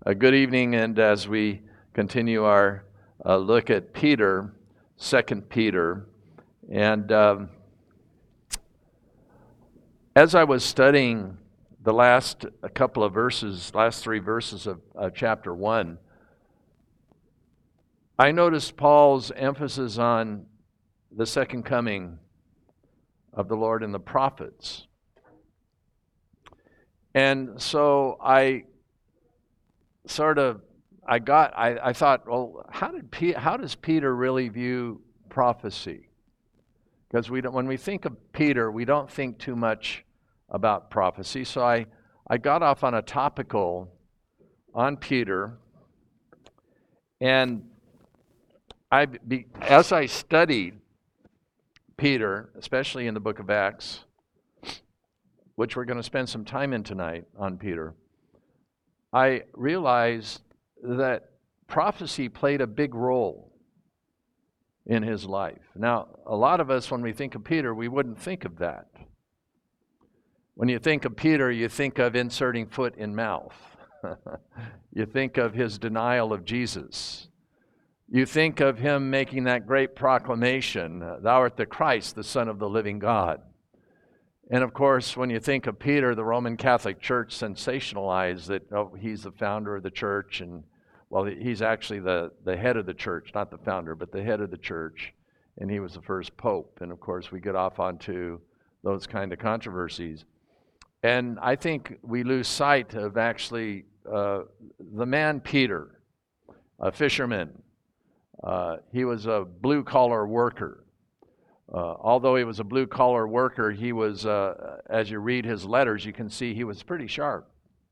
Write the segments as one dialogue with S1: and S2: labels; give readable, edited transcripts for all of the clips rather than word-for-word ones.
S1: Good evening, and as we continue our look at Peter, 2 Peter, and as I was studying the last three verses of chapter 1, I noticed Paul's emphasis on the second coming of the Lord and the prophets. And so I thought, well, how does Peter really view prophecy? Because when we think of Peter, we don't think too much about prophecy. So I got off on a topical on Peter, and as I studied Peter, especially in the book of Acts, which we're going to spend some time in tonight on Peter, I realized that prophecy played a big role in his life. Now, a lot of us, when we think of Peter, we wouldn't think of that. When you think of Peter, you think of inserting foot in mouth. You think of his denial of Jesus. You think of him making that great proclamation, "Thou art the Christ, the Son of the living God." And of course, when you think of Peter, the Roman Catholic Church sensationalized that he's the founder of the church, and well, he's actually the head of the church, not the founder, but the head of the church, and he was the first pope. And of course, we get off onto those kind of controversies. And I think we lose sight of actually the man Peter, a fisherman. He was a blue-collar worker. Although he was a blue-collar worker, he was, as you read his letters, you can see he was pretty sharp.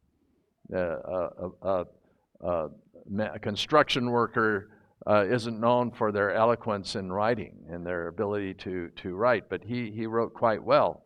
S1: A construction worker isn't known for their eloquence in writing and their ability to write, but he wrote quite well.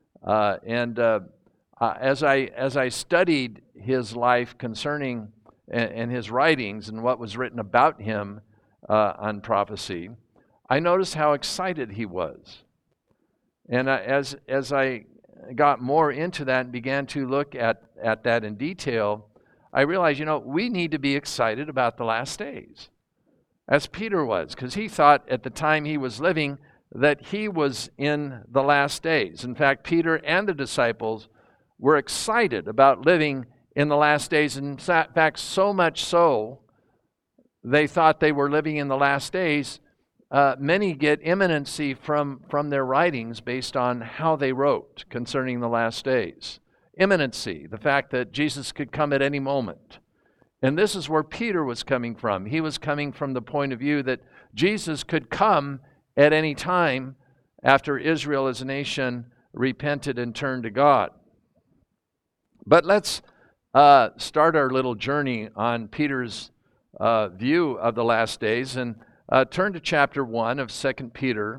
S1: As I studied his life concerning and his writings and what was written about him on prophecy, I noticed how excited he was. And as I got more into that and began to look at that in detail, I realized, we need to be excited about the last days, as Peter was, because he thought at the time he was living that he was in the last days. In fact, Peter and the disciples were excited about living in the last days. In fact, so much so, they thought they were living in the last days. Many get imminency from their writings based on how they wrote concerning the last days. Imminency, the fact that Jesus could come at any moment. And this is where Peter was coming from. He was coming from the point of view that Jesus could come at any time after Israel as a nation repented and turned to God. But let's start our little journey on Peter's view of the last days, and turn to chapter 1 of 2 Peter.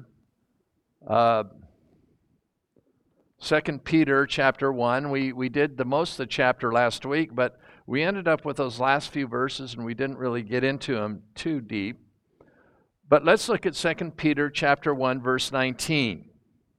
S1: 2 Peter chapter 1. We did the most of the chapter last week, but we ended up with those last few verses, and we didn't really get into them too deep. But let's look at 2 Peter chapter 1, verse 19.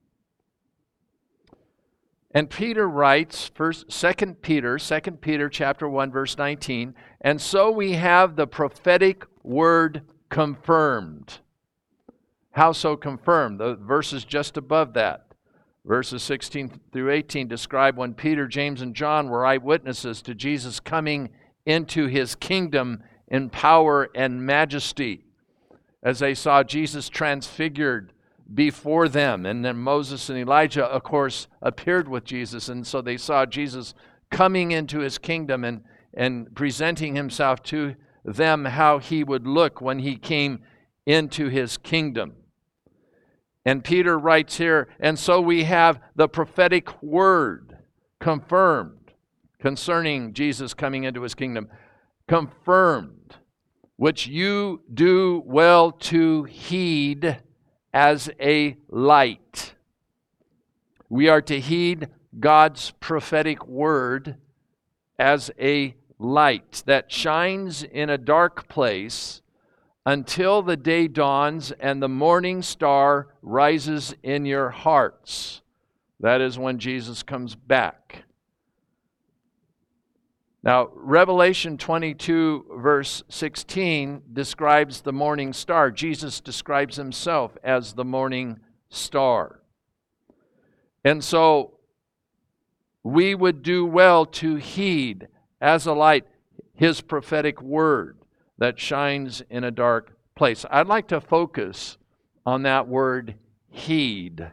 S1: And Peter writes, 2 Peter chapter 1, verse 19, "And so we have the prophetic word confirmed." How so confirmed? The verses just above that, verses 16 through 18, describe when Peter, James, and John were eyewitnesses to Jesus coming into his kingdom in power and majesty, as they saw Jesus transfigured before them. And then Moses and Elijah, of course, appeared with Jesus, and so they saw Jesus coming into his kingdom and presenting himself to them, how he would look when he came into his kingdom. And Peter writes here, "And so we have the prophetic word confirmed concerning Jesus coming into his kingdom, confirmed, which you do well to heed as a light." We are to heed God's prophetic word as a light that shines in a dark place until the day dawns and the morning star rises in your hearts. That is when Jesus comes back. Now, Revelation 22, verse 16, describes the morning star. Jesus describes himself as the morning star. And so, we would do well to heed as a light his prophetic word that shines in a dark place. I'd like to focus on that word, heed.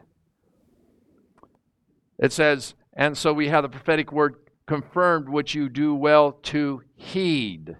S1: It says, and so we have the prophetic word confirmed, which you do well to heed.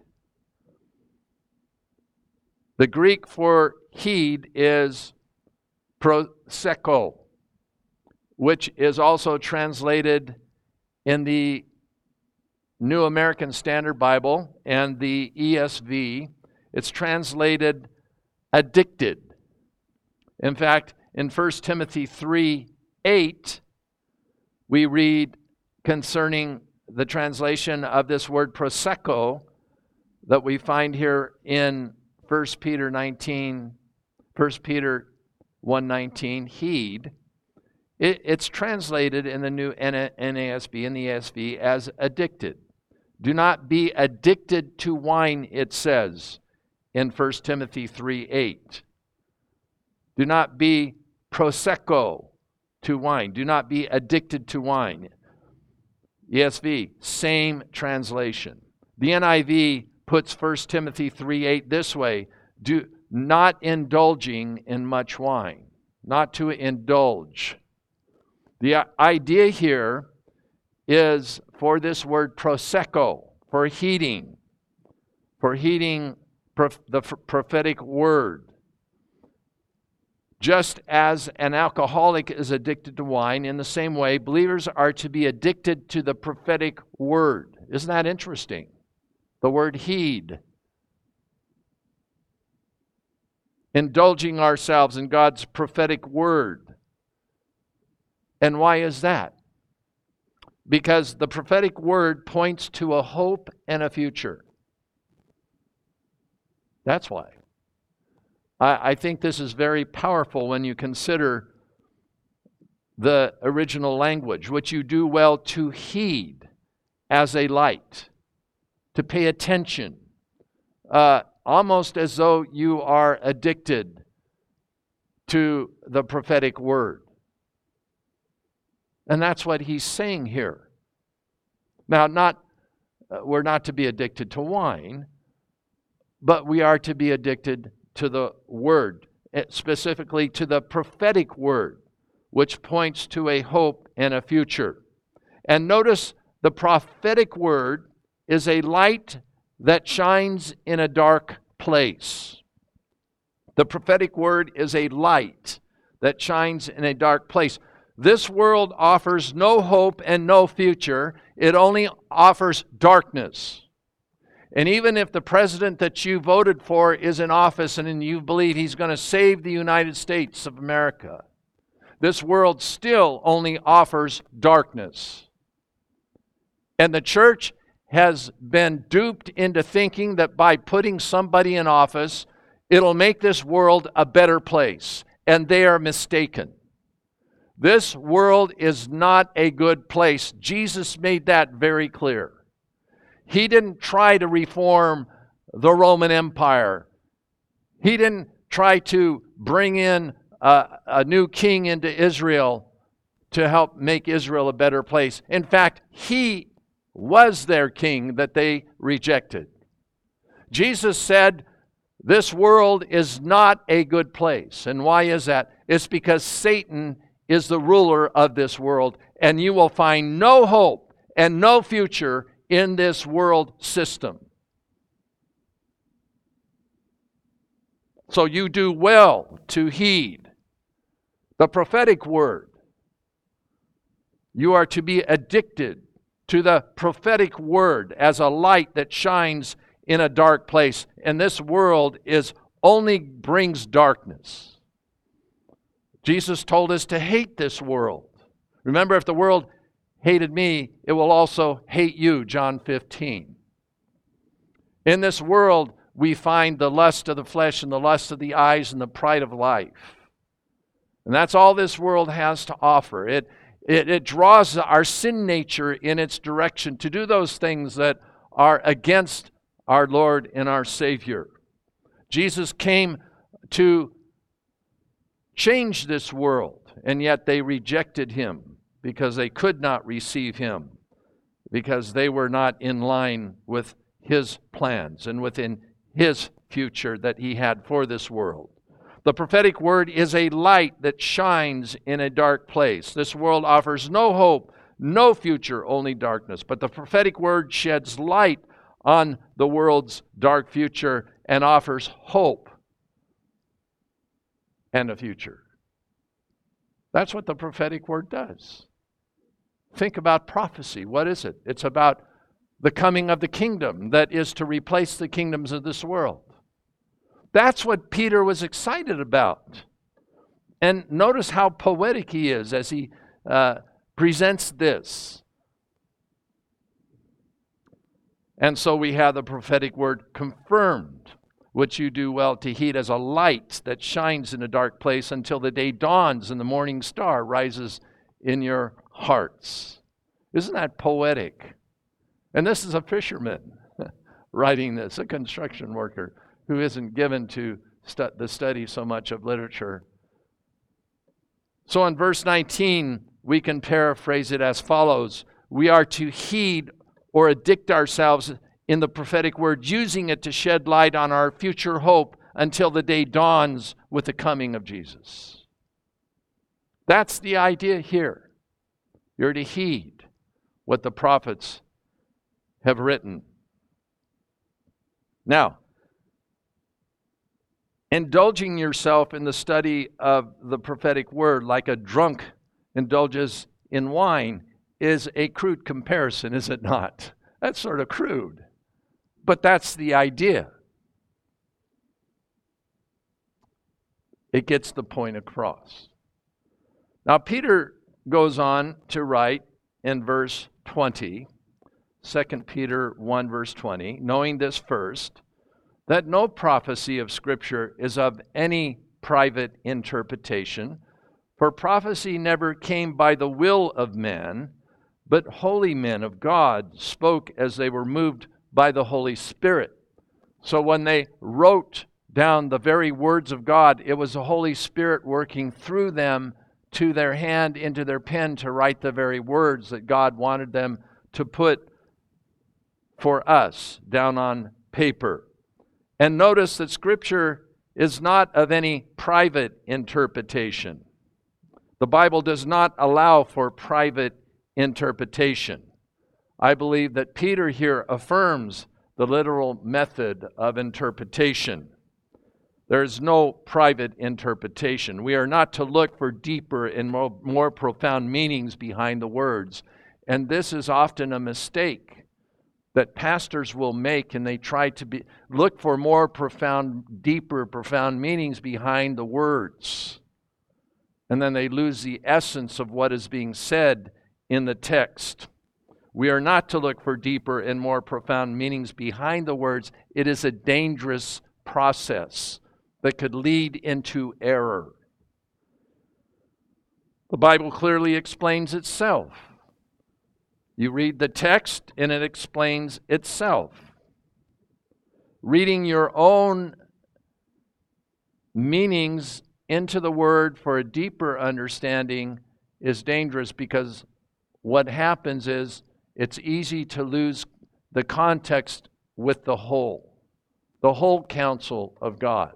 S1: The Greek for heed is proseko, which is also translated in the New American Standard Bible and the ESV. It's translated addicted. In fact, in 1 Timothy 3:8, we read concerning the translation of this word proseko that we find here in 1 Peter 1:19, heed. It's translated in the new NASB and the ESV as addicted. Do not be addicted to wine, it says in 1 Timothy 3:8. Do not be proseko to wine. Do not be addicted to wine. ESV, same translation. The NIV puts 1 Timothy 3:8 this way: do not indulging in much wine, not to indulge. The idea here is for this word proseko, for heeding the prophetic word. Just as an alcoholic is addicted to wine, in the same way, believers are to be addicted to the prophetic word. Isn't that interesting? The word heed. Indulging ourselves in God's prophetic word. And why is that? Because the prophetic word points to a hope and a future. That's why. I think this is very powerful when you consider the original language, which you do well to heed as a light, to pay attention, almost as though you are addicted to the prophetic word. And that's what he's saying here. Now, we're not to be addicted to wine, but we are to be addicted to the word, specifically to the prophetic word, which points to a hope and a future. And notice the prophetic word is a light that shines in a dark place. The prophetic word is a light that shines in a dark place. This world offers no hope and no future. It only offers darkness. And even if the president that you voted for is in office and you believe he's going to save the United States of America, this world still only offers darkness. And the church has been duped into thinking that by putting somebody in office, it'll make this world a better place. And they are mistaken. This world is not a good place. Jesus made that very clear. He didn't try to reform the Roman Empire. He didn't try to bring in a new king into Israel to help make Israel a better place. In fact, he was their king that they rejected. Jesus said, this world is not a good place. And why is that? It's because Satan is the ruler of this world, and you will find no hope and no future in this world system. So you do well to heed the prophetic word. You are to be addicted to the prophetic word as a light that shines in a dark place. And this world only brings darkness. Jesus told us to hate this world. Remember, if the world hated me, it will also hate you, John 15. In this world, we find the lust of the flesh and the lust of the eyes and the pride of life. And that's all this world has to offer. It draws our sin nature in its direction to do those things that are against our Lord and our Savior. Jesus came to change this world, and yet they rejected him because they could not receive him, because they were not in line with his plans and within his future that he had for this world. The prophetic word is a light that shines in a dark place. This world offers no hope, no future, only darkness. But the prophetic word sheds light on the world's dark future and offers hope and a future. That's what the prophetic word does. Think about prophecy. What is it? It's about the coming of the kingdom that is to replace the kingdoms of this world. That's what Peter was excited about. And notice how poetic he is as he presents this. And so we have the prophetic word confirmed, which you do well to heed as a light that shines in a dark place until the day dawns and the morning star rises in your hearts. Isn't that poetic? And this is a fisherman writing this, a construction worker who isn't given to the study so much of literature. So in verse 19, we can paraphrase it as follows. We are to heed or addict ourselves in the prophetic word, using it to shed light on our future hope until the day dawns with the coming of Jesus. That's the idea here. You're to heed what the prophets have written. Now, indulging yourself in the study of the prophetic word like a drunk indulges in wine is a crude comparison, is it not? That's sort of crude. But that's the idea. It gets the point across. Now, Peter goes on to write in verse 20, 2 Peter 1 verse 20, knowing this first, that no prophecy of Scripture is of any private interpretation, for prophecy never came by the will of man, but holy men of God spoke as they were moved by the Holy Spirit. So when they wrote down the very words of God, it was the Holy Spirit working through them to their hand into their pen to write the very words that God wanted them to put for us down on paper. And notice that Scripture is not of any private interpretation. The Bible does not allow for private interpretation. I believe that Peter here affirms the literal method of interpretation. There is no private interpretation. We are not to look for deeper and more profound meanings behind the words. And this is often a mistake that pastors will make, and they try to look for more profound, deeper, profound meanings behind the words. And then they lose the essence of what is being said in the text. We are not to look for deeper and more profound meanings behind the words. It is a dangerous process that could lead into error. The Bible clearly explains itself. You read the text and it explains itself. Reading your own meanings into the word for a deeper understanding is dangerous, because what happens is it's easy to lose the context with the whole counsel of God.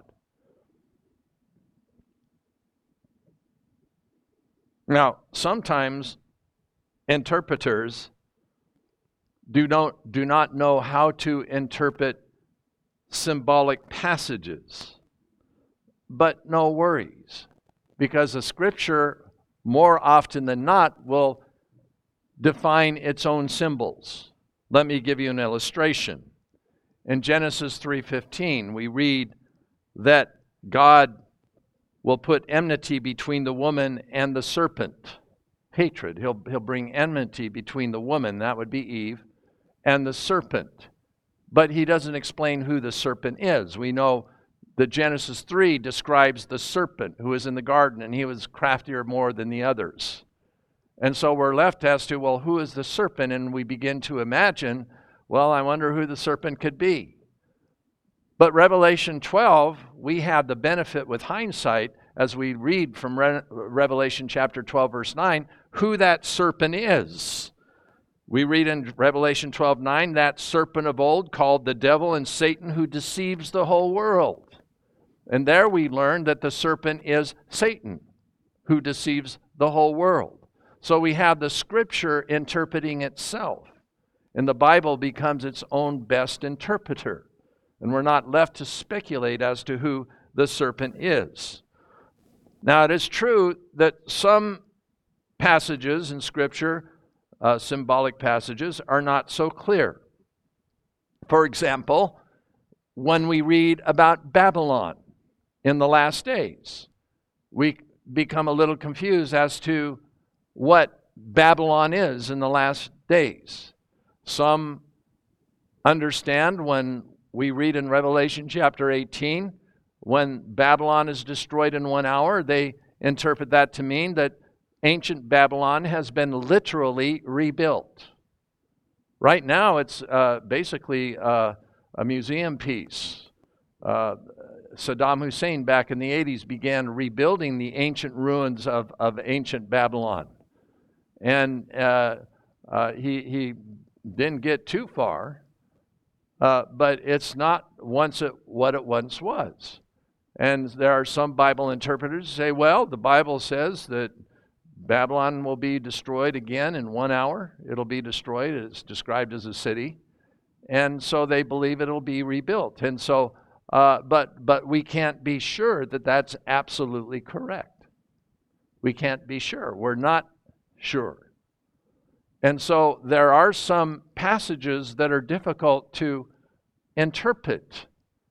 S1: Now, sometimes interpreters do not know how to interpret symbolic passages. But no worries, because the Scripture, more often than not, will define its own symbols. Let me give you an illustration. In Genesis 3:15, we read that God will put enmity between the woman and the serpent. Hatred. He'll bring enmity between the woman, that would be Eve, and the serpent. But he doesn't explain who the serpent is. We know that Genesis 3 describes the serpent who was in the garden, and he was craftier more than the others. And so we're left as to, well, who is the serpent? And we begin to imagine, Well, I wonder who the serpent could be. But Revelation 12, we have the benefit with hindsight as we read from Revelation chapter 12, verse 9, who that serpent is. We read in Revelation 12:9, that serpent of old called the devil and Satan, who deceives the whole world. And there we learn that the serpent is Satan, who deceives the whole world. So we have the Scripture interpreting itself, and the Bible becomes its own best interpreter. And we're not left to speculate as to who the serpent is. Now, it is true that some passages in Scripture, symbolic passages, are not so clear. For example, when we read about Babylon in the last days, we become a little confused as to what Babylon is in the last days. Some understand when we read in Revelation chapter 18, when Babylon is destroyed in 1 hour, they interpret that to mean that ancient Babylon has been literally rebuilt. Right now, it's basically a museum piece. Saddam Hussein, back in the 80s, began rebuilding the ancient ruins of ancient Babylon. And he didn't get too far, but it's not what it once was. And there are some Bible interpreters who say, well, the Bible says that Babylon will be destroyed again in 1 hour. It'll be destroyed. It's described as a city. And so they believe it'll be rebuilt. And so, but we can't be sure that that's absolutely correct. We can't be sure. We're not sure. And so there are some passages that are difficult to interpret.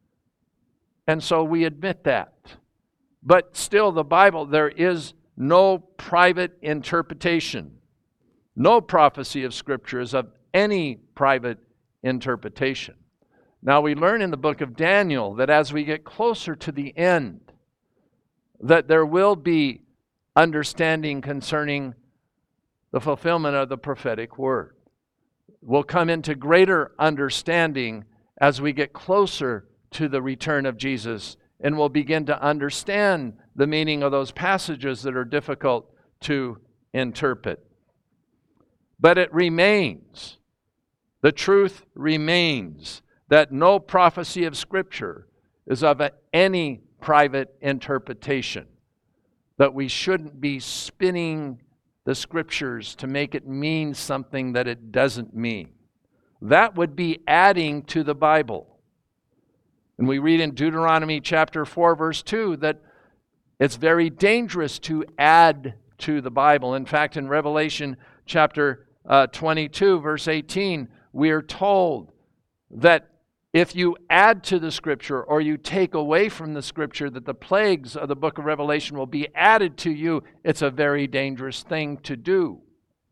S1: And so we admit that. But still, the Bible, there is no private interpretation. No prophecy of Scripture is of any private interpretation. Now, we learn in the book of Daniel that as we get closer to the end, that there will be understanding concerning the fulfillment of the prophetic word. We'll come into greater understanding as we get closer to the return of Jesus, and we'll begin to understand the meaning of those passages that are difficult to interpret. But it remains, the truth remains, that no prophecy of Scripture is of any private interpretation, that we shouldn't be spinning the Scriptures to make it mean something that it doesn't mean. That would be adding to the Bible. And we read in Deuteronomy chapter 4, verse 2, that it's very dangerous to add to the Bible. In fact, in Revelation chapter 22, verse 18, we are told that if you add to the Scripture or you take away from the Scripture, that the plagues of the book of Revelation will be added to you. It's a very dangerous thing to do,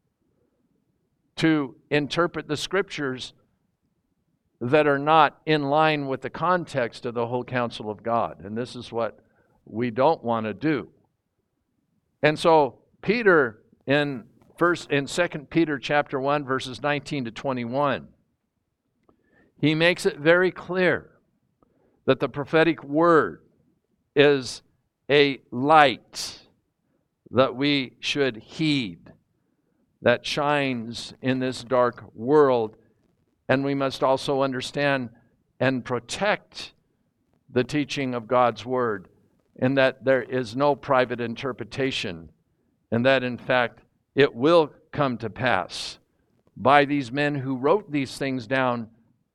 S1: to interpret the Scriptures that are not in line with the context of the whole counsel of God. And this is what we don't want to do. And so Peter in 2 Peter chapter 1, verses 19 to 21, he makes it very clear that the prophetic word is a light that we should heed, that shines in this dark world. And we must also understand and protect the teaching of God's word, and that there is no private interpretation, and that in fact it will come to pass by these men who wrote these things down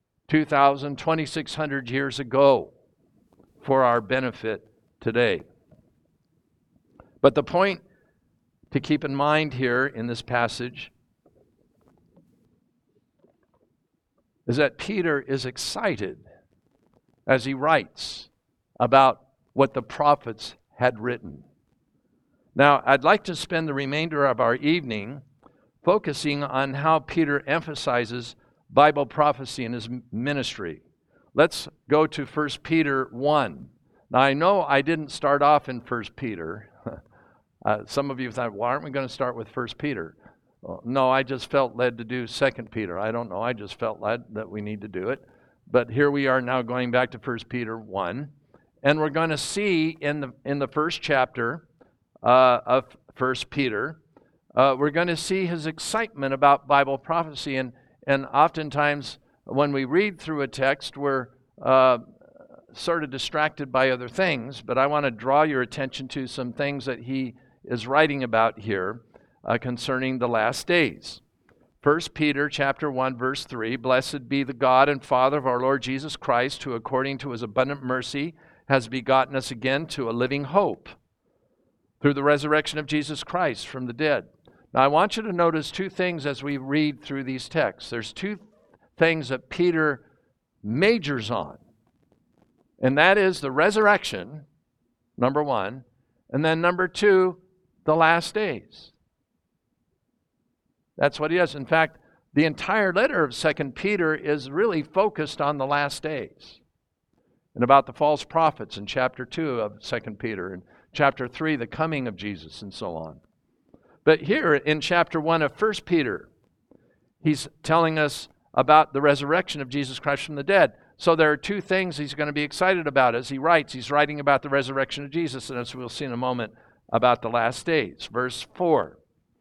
S1: 2,600 years ago for our benefit today. But the point to keep in mind here in this passage is that Peter is excited as he writes about what the prophets had written. Now, I'd like to spend the remainder of our evening focusing on how Peter emphasizes Bible prophecy in his ministry. Let's go to 1 Peter 1. Now, I know I didn't start off in 1 Peter. Some of you thought, why aren't we going to start with 1 Peter? Well, no, I just felt led to do 2 Peter. I don't know. I just felt led that we need to do it. But here we are now going back to 1 Peter 1. And we're going to see in the first chapter of 1 Peter, we're going to see his excitement about Bible prophecy. And oftentimes when we read through a text, we're sort of distracted by other things. But I want to draw your attention to some things that he is writing about here concerning the last days. 1 Peter chapter 1, verse 3, "Blessed be the God and Father of our Lord Jesus Christ, who according to his abundant mercy has begotten us again to a living hope through the resurrection of Jesus Christ from the dead." Now I want you to notice two things as we read through these texts. There's two things that Peter majors on. And that is the resurrection, number one, and then number two, the last days. That's what he does. In fact, the entire letter of 2 Peter is really focused on the last days and about the false prophets in chapter 2 of 2 Peter and chapter 3, the coming of Jesus and so on. But here in chapter 1 of 1 Peter, he's telling us about the resurrection of Jesus Christ from the dead. So there are two things he's going to be excited about as he writes. He's writing about the resurrection of Jesus, and as we'll see in a moment, about the last days. Verse 4.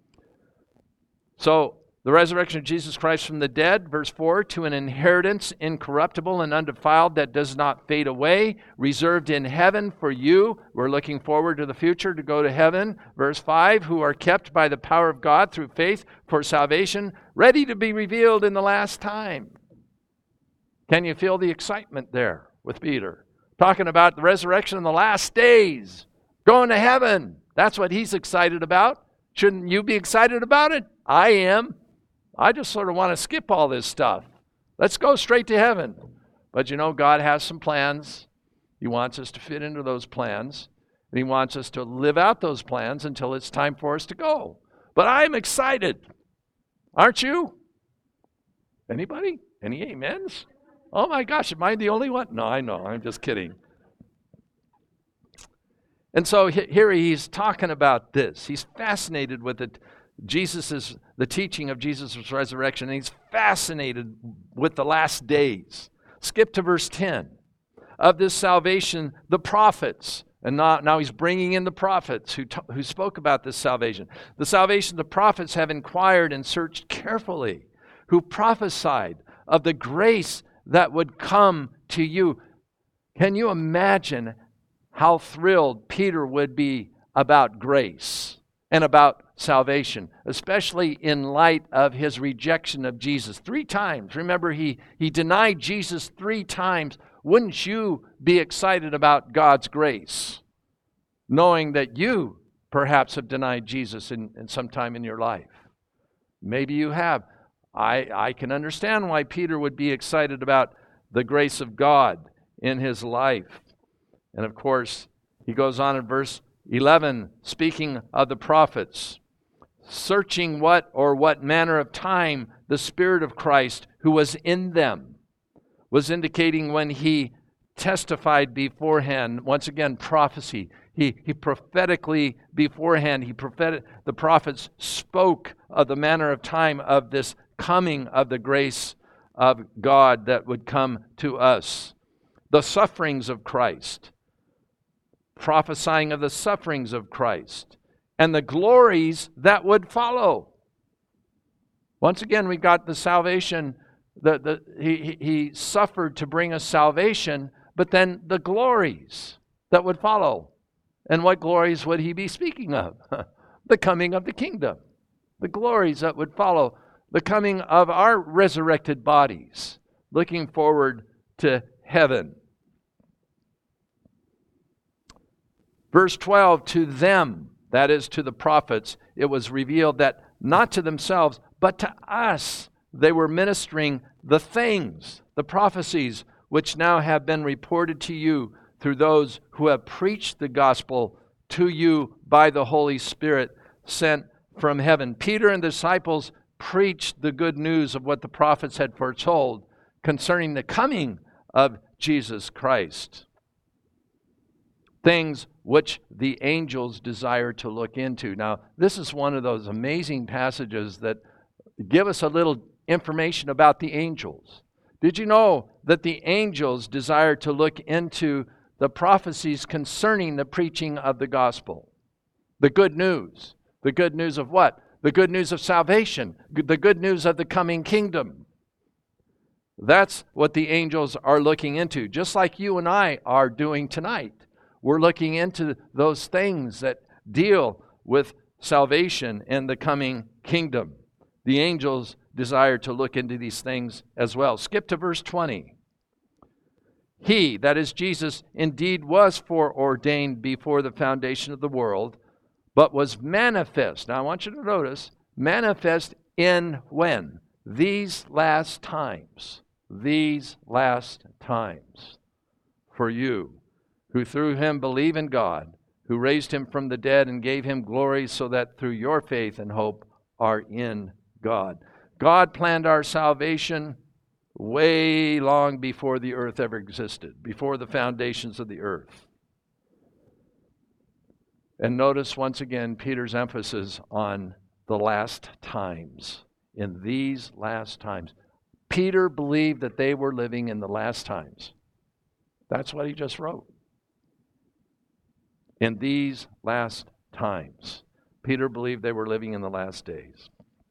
S1: So, the resurrection of Jesus Christ from the dead, verse 4, "to an inheritance incorruptible and undefiled that does not fade away, reserved in heaven for you." We're looking forward to the future to go to heaven. Verse 5, "who are kept by the power of God through faith for salvation, ready to be revealed in the last time." Can you feel the excitement there with Peter? Talking about the resurrection in the last days, going to heaven. That's what he's excited about. Shouldn't you be excited about it? I am. I just sort of want to skip all this stuff. Let's go straight to heaven. But you know, God has some plans. He wants us to fit into those plans. And he wants us to live out those plans until it's time for us to go. But I'm excited. Aren't you? Anybody? Any amens? Oh my gosh, am I the only one? No, I know. I'm just kidding. And so here he's talking about this. He's fascinated with it. The teaching of Jesus' resurrection, and he's fascinated with the last days. Skip to verse 10. "Of this salvation, the prophets," and now he's bringing in the prophets who spoke about this salvation. "The salvation the prophets have inquired and searched carefully, who prophesied of the grace that would come to you." Can you imagine how thrilled Peter would be about grace and about salvation, especially in light of his rejection of Jesus 3 times. Remember, he denied Jesus 3 times. Wouldn't you be excited about God's grace, knowing that you perhaps have denied Jesus in some time in your life? Maybe you have. I can understand why Peter would be excited about the grace of God in his life. And of course, he goes on in verse 11, speaking of the prophets, "searching what manner of time the Spirit of Christ who was in them," was indicating when he testified beforehand. Once again, prophecy. He prophetically beforehand, the prophets spoke of the manner of time of this coming of the grace of God that would come to us. The sufferings of Christ, prophesying of the sufferings of Christ, and the glories that would follow. Once again, we got the salvation. He suffered to bring us salvation, but then the glories that would follow. And what glories would he be speaking of? The coming of the kingdom. The glories that would follow. The coming of our resurrected bodies. Looking forward to heaven. Verse 12, "to them," that is to the prophets, "it was revealed that not to themselves, but to us they were ministering the things," the prophecies, "which now have been reported to you through those who have preached the gospel to you by the Holy Spirit sent from heaven." Peter and the disciples preached the good news of what the prophets had foretold concerning the coming of Jesus Christ. things which the angels desire to look into. Now, this is one of those amazing passages that give us a little information about the angels. Did you know that the angels desire to look into the prophecies concerning the preaching of the gospel? The good news. The good news of what? The good news of salvation. The good news of the coming kingdom. That's what the angels are looking into, just like you and I are doing tonight. We're looking into those things that deal with salvation and the coming kingdom. The angels desire to look into these things as well. Skip to verse 20. He, that is Jesus, indeed was foreordained before the foundation of the world, but was manifest. Now I want you to notice, manifest in when? These last times. These last times. For you, who through him believe in God, who raised him from the dead and gave him glory, so that through your faith and hope are in God. God planned our salvation way long before the earth ever existed, before the foundations of the earth. And notice once again Peter's emphasis on the last times. In these last times. Peter believed that they were living in the last times. That's what he just wrote. In these last times. Peter believed they were living in the last days.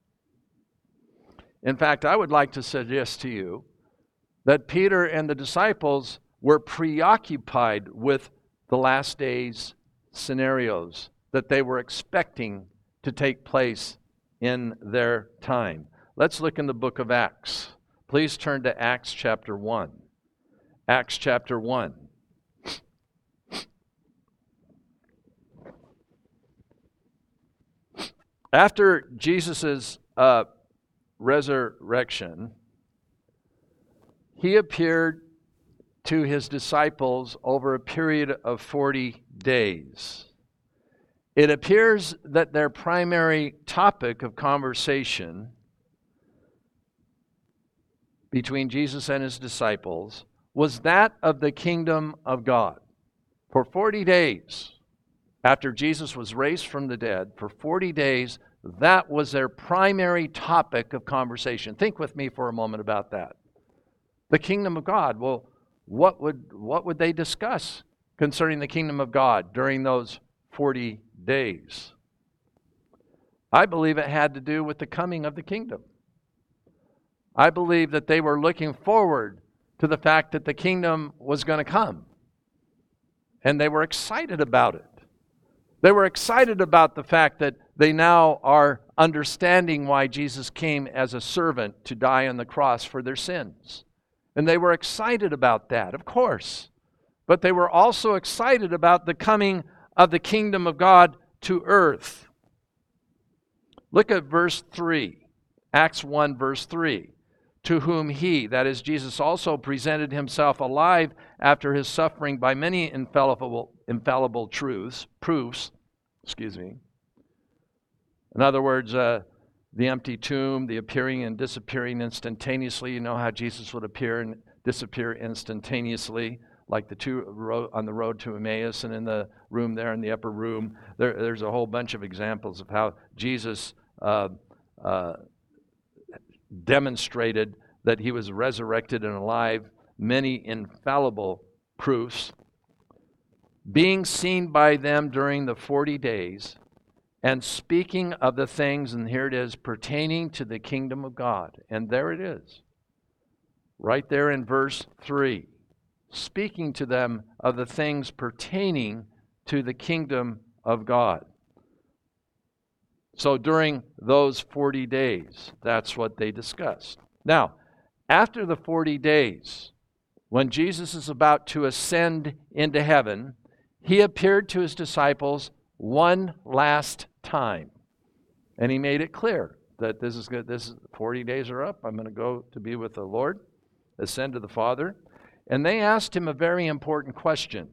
S1: In fact, I would like to suggest to you that Peter and the disciples were preoccupied with the last days scenarios that they were expecting to take place in their time. Let's look in the book of Acts. Please turn to Acts chapter 1. Acts chapter 1. After Jesus' resurrection, he appeared to his disciples over a period of 40 days. It appears that their primary topic of conversation between Jesus and his disciples was that of the kingdom of God. For 40 days, after Jesus was raised from the dead, for 40 days, that was their primary topic of conversation. Think with me for a moment about that. The kingdom of God. Well, what would they discuss concerning the kingdom of God during those 40 days? I believe it had to do with the coming of the kingdom. I believe that they were looking forward to the fact that the kingdom was going to come. And they were excited about it. They were excited about the fact that they now are understanding why Jesus came as a servant to die on the cross for their sins. And they were excited about that, of course. But they were also excited about the coming of the kingdom of God to earth. Look at verse 3. Acts 1, verse 3. To whom he, that is Jesus, also presented himself alive after his suffering by many infallible proofs. In other words, the empty tomb, the appearing and disappearing instantaneously. You know how Jesus would appear and disappear instantaneously, like the two on the road to Emmaus and in the room there in the upper room. There's a whole bunch of examples of how Jesus demonstrated that he was resurrected and alive, many infallible proofs, being seen by them during the 40 days, and speaking of the things, and here it is, pertaining to the kingdom of God. And there it is, right there in verse 3, speaking to them of the things pertaining to the kingdom of God. So during those 40 days, that's what they discussed. Now, after the 40 days, when Jesus is about to ascend into heaven, he appeared to his disciples one last time. And he made it clear that this is good. 40 days are up. I'm going to go to be with the Lord, ascend to the Father. And they asked him a very important question.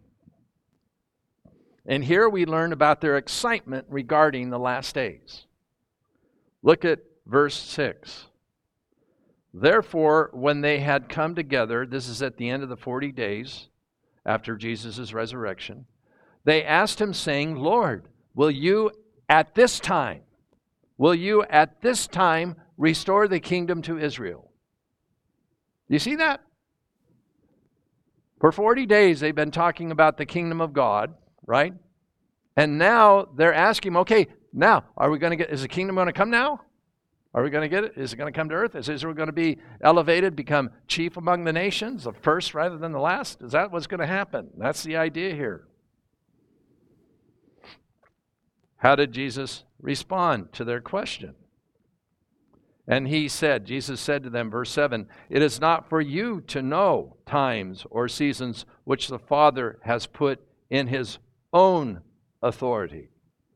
S1: And here we learn about their excitement regarding the last days. Look at verse 6. Therefore, when they had come together, this is at the end of the 40 days after Jesus' resurrection, They asked him, saying, Lord, will you at this time restore the kingdom to Israel? You see that? For 40 days they've been talking about the kingdom of God, right? And now they're asking him, okay, now, is the kingdom going to come now? Are we going to get it? Is it going to come to earth? Is Israel going to be elevated, become chief among the nations, the first rather than the last? Is that what's going to happen? That's the idea here. How did Jesus respond to their question? And Jesus said to them, verse 7, it is not for you to know times or seasons which the Father has put in his own authority.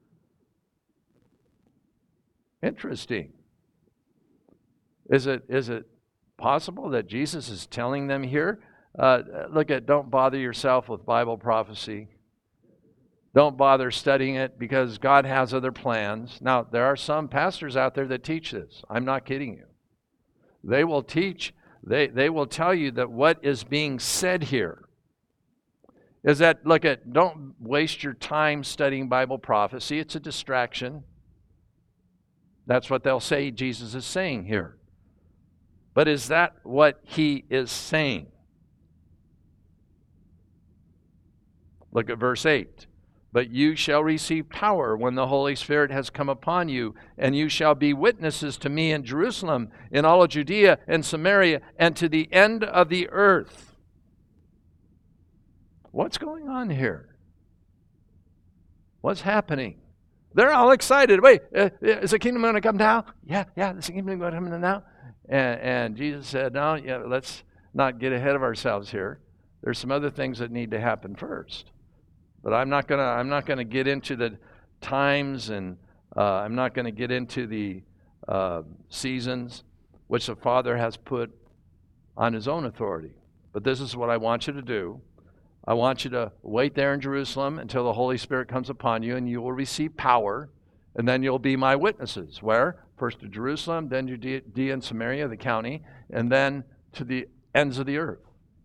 S1: Interesting. Is it possible that Jesus is telling them here, don't bother yourself with Bible prophecy. Don't bother studying it because God has other plans. Now, there are some pastors out there that teach this. I'm not kidding you. They will teach, they will tell you that what is being said here is that, don't waste your time studying Bible prophecy. It's a distraction. That's what they'll say Jesus is saying here. But is that what he is saying? Look at verse 8. But you shall receive power when the Holy Spirit has come upon you, and you shall be witnesses to me in Jerusalem, in all of Judea and Samaria, and to the end of the earth. What's going on here? What's happening? They're all excited. Wait, is the kingdom going to come now? Yeah, is the kingdom going to come now? And Jesus said, no, let's not get ahead of ourselves here. There's some other things that need to happen first. But I'm not gonna get into the times, and I'm not going to get into the seasons which the Father has put on his own authority. But this is what I want you to do. I want you to wait there in Jerusalem until the Holy Spirit comes upon you, and you will receive power, and then you'll be my witnesses. Where? First to Jerusalem, then Judea and Samaria, the county, and then to the ends of the earth.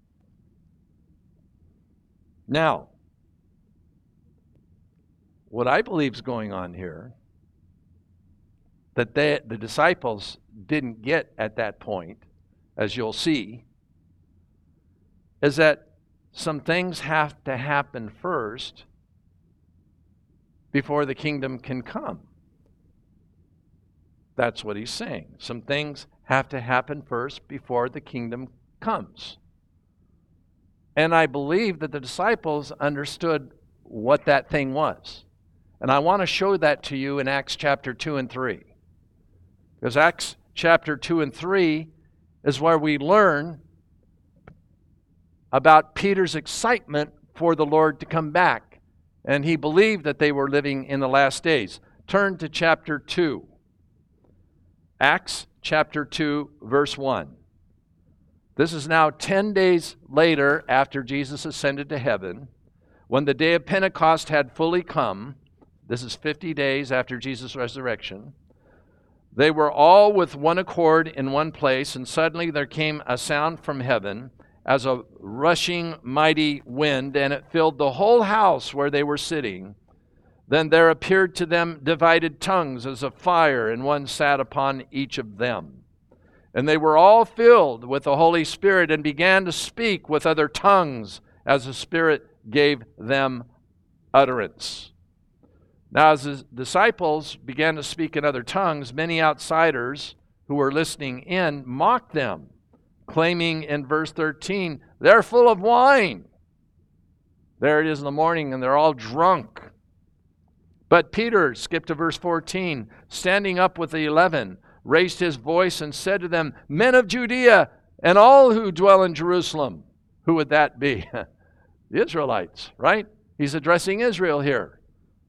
S1: Now, what I believe is going on here, that the disciples didn't get at that point, as you'll see, is that some things have to happen first before the kingdom can come. That's what he's saying. Some things have to happen first before the kingdom comes. And I believe that the disciples understood what that thing was. And I want to show that to you in Acts chapter 2 and 3. Because Acts chapter 2 and 3 is where we learn about Peter's excitement for the Lord to come back. And he believed that they were living in the last days. Turn to chapter 2. Acts chapter 2, verse 1. This is now 10 days later after Jesus ascended to heaven, when the day of Pentecost had fully come. This is 50 days after Jesus' resurrection. They were all with one accord in one place, and suddenly there came a sound from heaven as a rushing mighty wind, and it filled the whole house where they were sitting. Then there appeared to them divided tongues as of fire, and one sat upon each of them. And they were all filled with the Holy Spirit and began to speak with other tongues as the Spirit gave them utterance. Now, as the disciples began to speak in other tongues, many outsiders who were listening in mocked them, claiming in verse 13, they're full of wine. There it is in the morning, and they're all drunk. But Peter, skip to verse 14, standing up with the 11, raised his voice and said to them, men of Judea and all who dwell in Jerusalem. Who would that be? The Israelites, right? He's addressing Israel here.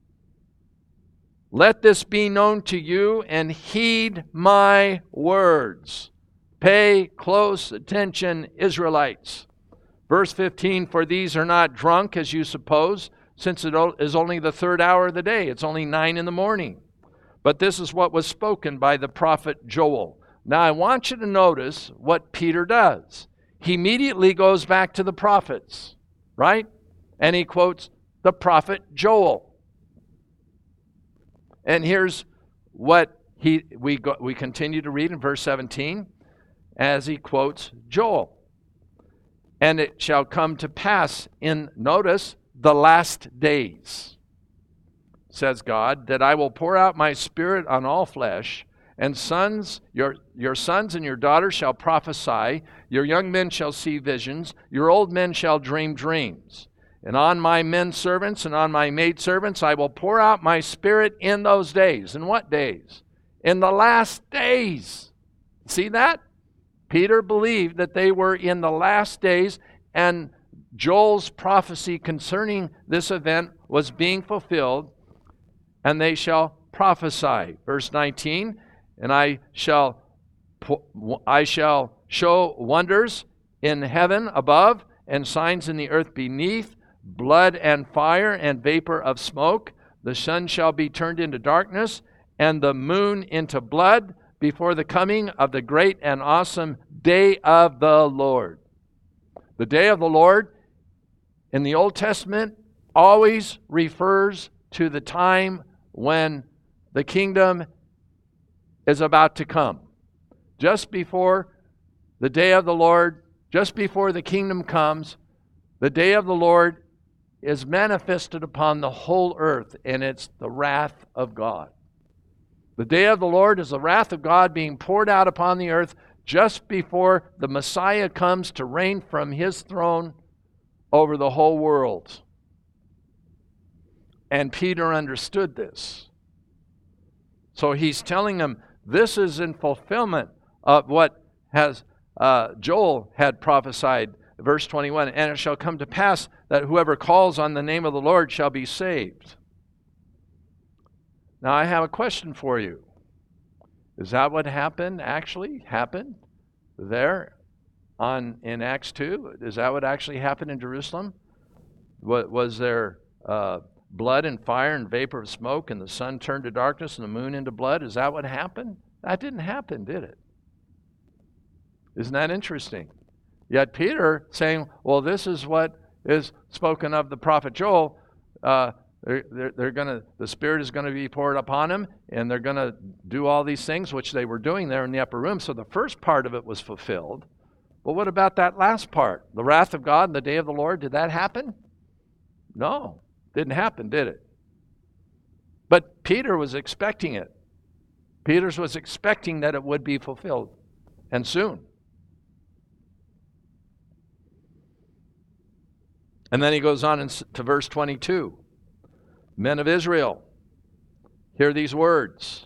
S1: Let this be known to you, and heed my words. Pay close attention, Israelites. Verse 15, for these are not drunk as you suppose, since it is only the third hour of the day. It's only 9 in the morning. But this is what was spoken by the prophet Joel. Now I want you to notice what Peter does. He immediately goes back to the prophets, right? And he quotes the prophet Joel. And here's what we continue to read in verse 17 as he quotes Joel. And it shall come to pass in, notice, the last days, says God, that I will pour out my Spirit on all flesh, and your sons and your daughters shall prophesy, your young men shall see visions, your old men shall dream dreams. And on my men servants and on my maid servants I will pour out my Spirit in those days. In what days? In the last days. See that? Peter believed that they were in the last days, and Joel's prophecy concerning this event was being fulfilled, and they shall prophesy. Verse 19, and I shall show wonders in heaven above and signs in the earth beneath, blood and fire and vapor of smoke. The sun shall be turned into darkness and the moon into blood before the coming of the great and awesome day of the Lord. The day of the Lord in the Old Testament always refers to the time when the kingdom is about to come. Just before the day of the Lord, just before the kingdom comes, the day of the Lord is manifested upon the whole earth, and it's the wrath of God. The day of the Lord is the wrath of God being poured out upon the earth just before the Messiah comes to reign from his throne over the whole world. And Peter understood this. So he's telling them this is in fulfillment of what Joel had prophesied. Verse 21, and it shall come to pass that whoever calls on the name of the Lord shall be saved. Now I have a question for you. Is that what happened there in Acts 2? Is that what actually happened in Jerusalem? Was there blood and fire and vapor of smoke, and the sun turned to darkness and the moon into blood? Is that what happened? That didn't happen, did it? Isn't that interesting? Yet Peter saying, well, this is what is spoken of the prophet Joel. The Spirit is going to be poured upon him, and they're going to do all these things, which they were doing there in the upper room. So the first part of it was fulfilled. But what about that last part? The wrath of God and the day of the Lord, did that happen? No, didn't happen, did it? But Peter was expecting it. Peter was expecting that it would be fulfilled, and soon. And then he goes on to verse 22. Men of Israel, hear these words.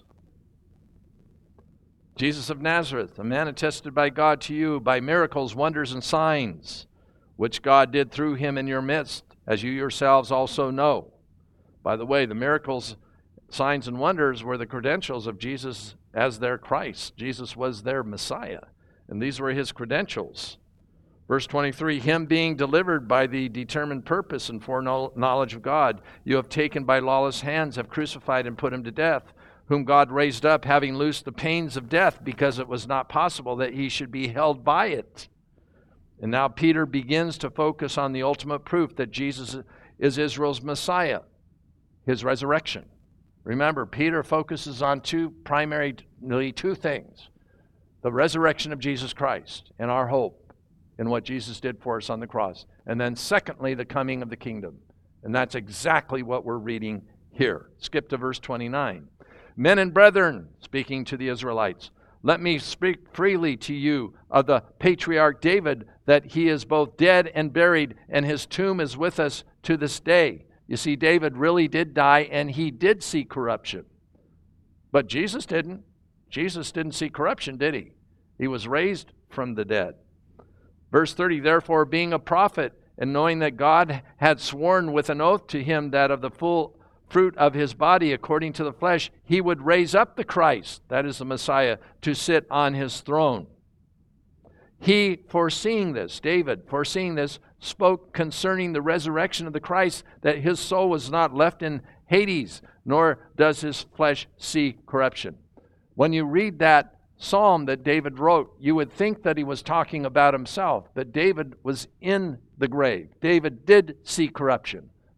S1: Jesus of Nazareth, a man attested by God to you by miracles, wonders, and signs, which God did through him in your midst, as you yourselves also know. By the way, the miracles, signs, and wonders were the credentials of Jesus as their Christ. Jesus was their Messiah, and these were his credentials. Verse 23, him being delivered by the determined purpose and foreknowledge of God, you have taken by lawless hands, have crucified and put him to death, whom God raised up, having loosed the pains of death, because it was not possible that he should be held by it. And now Peter begins to focus on the ultimate proof that Jesus is Israel's Messiah, his resurrection. Remember, Peter focuses on two things: the resurrection of Jesus Christ and our hope in what Jesus did for us on the cross. And then secondly, the coming of the kingdom. And that's exactly what we're reading here. Skip to verse 29. Men and brethren, speaking to the Israelites, let me speak freely to you of the patriarch David, that he is both dead and buried, and his tomb is with us to this day. You see, David really did die, and he did see corruption. But Jesus didn't. Jesus didn't see corruption, did he? He was raised from the dead. Verse 30, therefore, being a prophet, and knowing that God had sworn with an oath to him that of the full fruit of his body, according to the flesh, he would raise up the Christ, that is the Messiah, to sit on his throne. He, foreseeing this, David, foreseeing this, spoke concerning the resurrection of the Christ, that his soul was not left in Hades, nor does his flesh see corruption. When you read that psalm that David wrote, you would think that he was talking about himself, but David was in the grave. David did see corruption,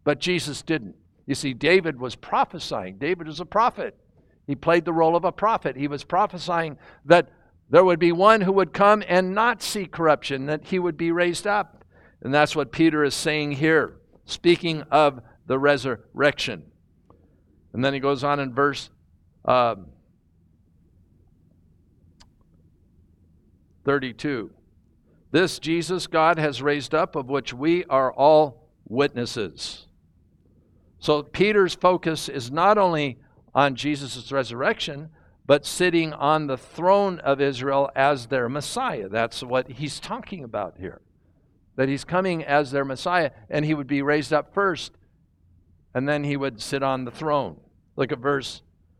S1: But Jesus didn't. You see, David was prophesying. David was a prophet. He played the role of a prophet. He was prophesying that there would be one who would come and not see corruption, that he would be raised up. And that's what Peter is saying here, speaking of the resurrection. And then he goes on in verse 32. This Jesus God has raised up, of which we are all witnesses. So Peter's focus is not only on Jesus' resurrection, but sitting on the throne of Israel as their Messiah. That's what he's talking about here. That he's coming as their Messiah, and he would be raised up first, and then he would sit on the throne. Look at verse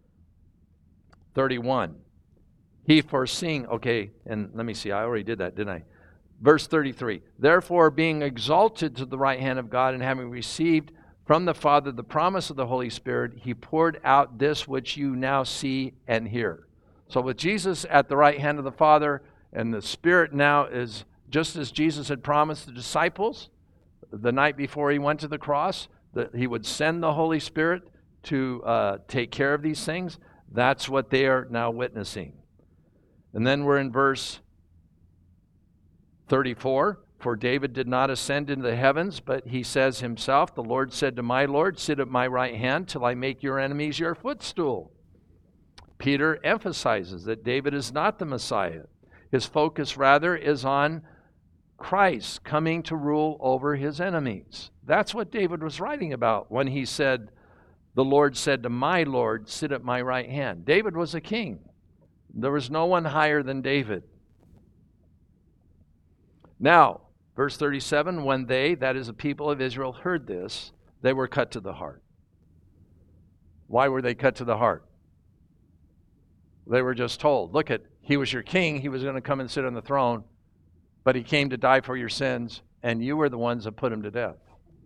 S1: 31. He foreseeing, okay, and let me see, I already did that, didn't I? Verse 33. Therefore, being exalted to the right hand of God, and having received from the Father the promise of the Holy Spirit, he poured out this which you now see and hear. So with Jesus at the right hand of the Father, and the Spirit now is, just as Jesus had promised the disciples the night before he went to the cross, that he would send the Holy Spirit to take care of these things. That's what they are now witnessing. And then we're in verse 34. For David did not ascend into the heavens, but he says himself, the Lord said to my Lord, sit at my right hand till I make your enemies your footstool. Peter emphasizes that David is not the Messiah. His focus rather is on Christ coming to rule over his enemies. That's what David was writing about when he said, the Lord said to my Lord, sit at my right hand. David was a king. There was no one higher than David. Now, verse 37, when they, that is the people of Israel, heard this, they were cut to the heart. Why were they cut to the heart? They were just told, look at, he was your king, he was going to come and sit on the throne, but he came to die for your sins, and you were the ones that put him to death.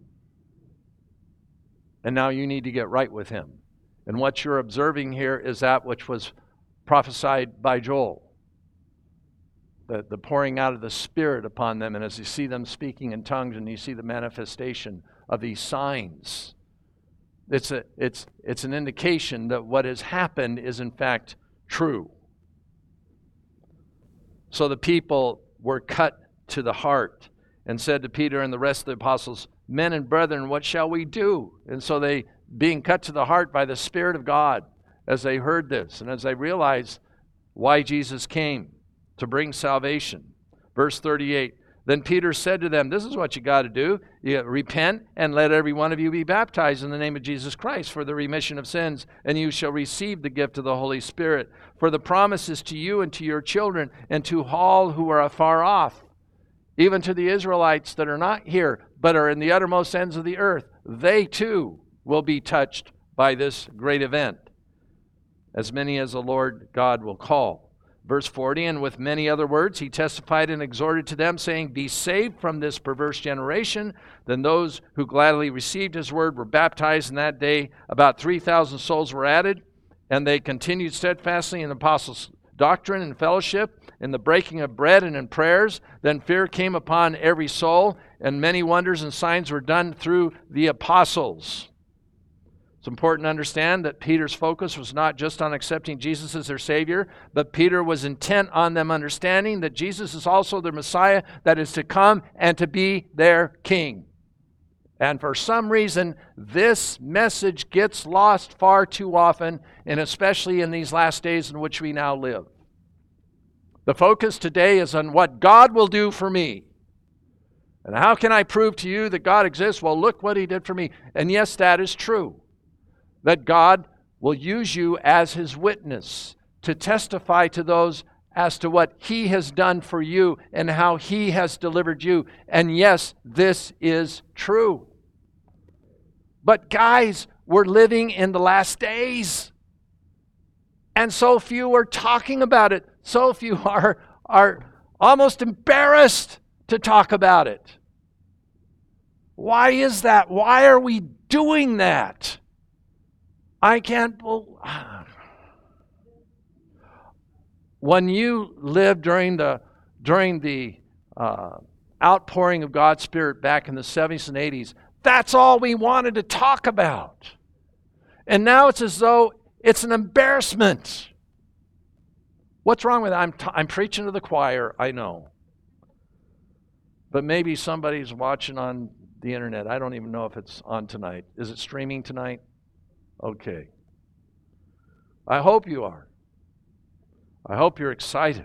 S1: And now you need to get right with him. And what you're observing here is that which was prophesied by Joel. The pouring out of the Spirit upon them, and as you see them speaking in tongues and you see the manifestation of these signs, it's an indication that what has happened is in fact true. So the people were cut to the heart and said to Peter and the rest of the apostles, men and brethren, what shall we do? And so they, being cut to the heart by the Spirit of God, as they heard this and as they realized why Jesus came, to bring salvation. Verse 38, then Peter said to them, this is what you got to do. You repent and let every one of you be baptized in the name of Jesus Christ for the remission of sins, and you shall receive the gift of the Holy Spirit. For the promise is to you and to your children and to all who are afar off, even to the Israelites that are not here, but are in the uttermost ends of the earth. They too will be touched by this great event, as many as the Lord God will call. Verse 40, and with many other words he testified and exhorted to them, saying, be saved from this perverse generation. Then those who gladly received his word were baptized, and that day about 3,000 souls were added, and they continued steadfastly in the apostles' doctrine and fellowship, in the breaking of bread and in prayers. Then fear came upon every soul, and many wonders and signs were done through the apostles. It's important to understand that Peter's focus was not just on accepting Jesus as their Savior, but Peter was intent on them understanding that Jesus is also their Messiah that is to come and to be their King. And for some reason, this message gets lost far too often, and especially in these last days in which we now live. The focus today is on what God will do for me. And how can I prove to you that God exists? Well, look what he did for me. And yes, that is true. That God will use you as his witness to testify to those as to what he has done for you and how he has delivered you. And yes, this is true. But guys, we're living in the last days. And so few are talking about it. So few are almost embarrassed to talk about it. Why is that? Why are we doing that? I can't believe. When you lived during the outpouring of God's Spirit back in the 70s and 80s, That's all we wanted to talk about. And now it's as though it's an embarrassment. What's wrong with it? I'm preaching to the choir, I know. But maybe somebody's watching on the internet. I don't even know if it's on tonight. Is it streaming tonight? Okay. I hope you are. I hope you're excited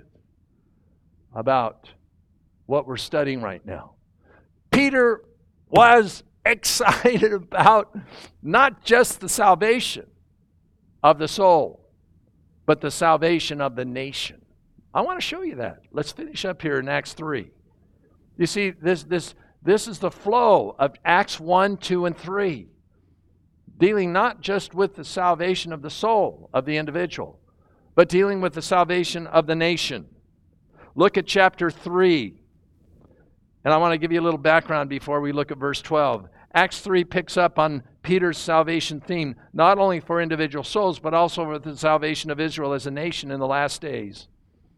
S1: about what we're studying right now. Peter was excited about not just the salvation of the soul, but the salvation of the nation. I want to show you that. Let's finish up here in Acts 3. You see, this is the flow of Acts 1, 2, and 3, dealing not just with the salvation of the soul of the individual, but dealing with the salvation of the nation. Look at chapter 3. And I want to give you a little background before we look at verse 12. Acts 3 picks up on Peter's salvation theme, not only for individual souls, but also for the salvation of Israel as a nation in the last days.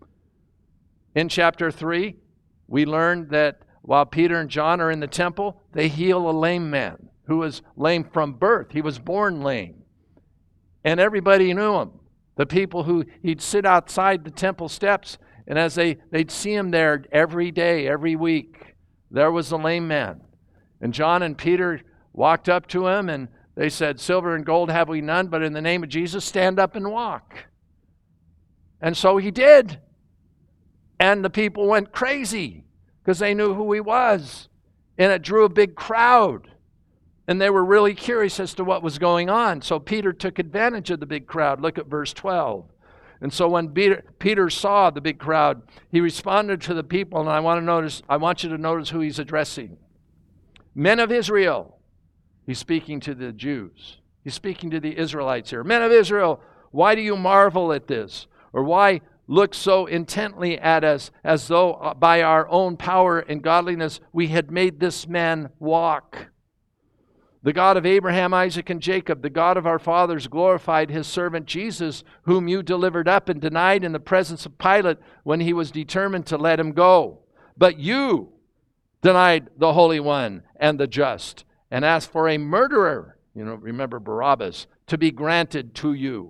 S1: In chapter 3, we learned that while Peter and John are in the temple, they heal a lame man who was lame from birth. He was born lame. And everybody knew him. The people who he'd sit outside the temple steps, and as they'd see him there every day, every week, there was the lame man. And John and Peter walked up to him and they said, "Silver and gold have we none, but in the name of Jesus, stand up and walk." And so he did. And the people went crazy because they knew who he was. And it drew a big crowd. And they were really curious as to what was going on. So Peter took advantage of the big crowd. Look at verse 12. And so when Peter saw the big crowd, he responded to the people, and I want you to notice who he's addressing. Men of Israel. He's speaking to the Jews. He's speaking to the Israelites here. Men of Israel, why do you marvel at this? Or why look so intently at us as though by our own power and godliness we had made this man walk? The God of Abraham, Isaac, and Jacob, the God of our fathers, glorified his servant Jesus, whom you delivered up and denied in the presence of Pilate when he was determined to let him go. But you denied the Holy One and the just, and asked for a murderer, remember Barabbas, to be granted to you,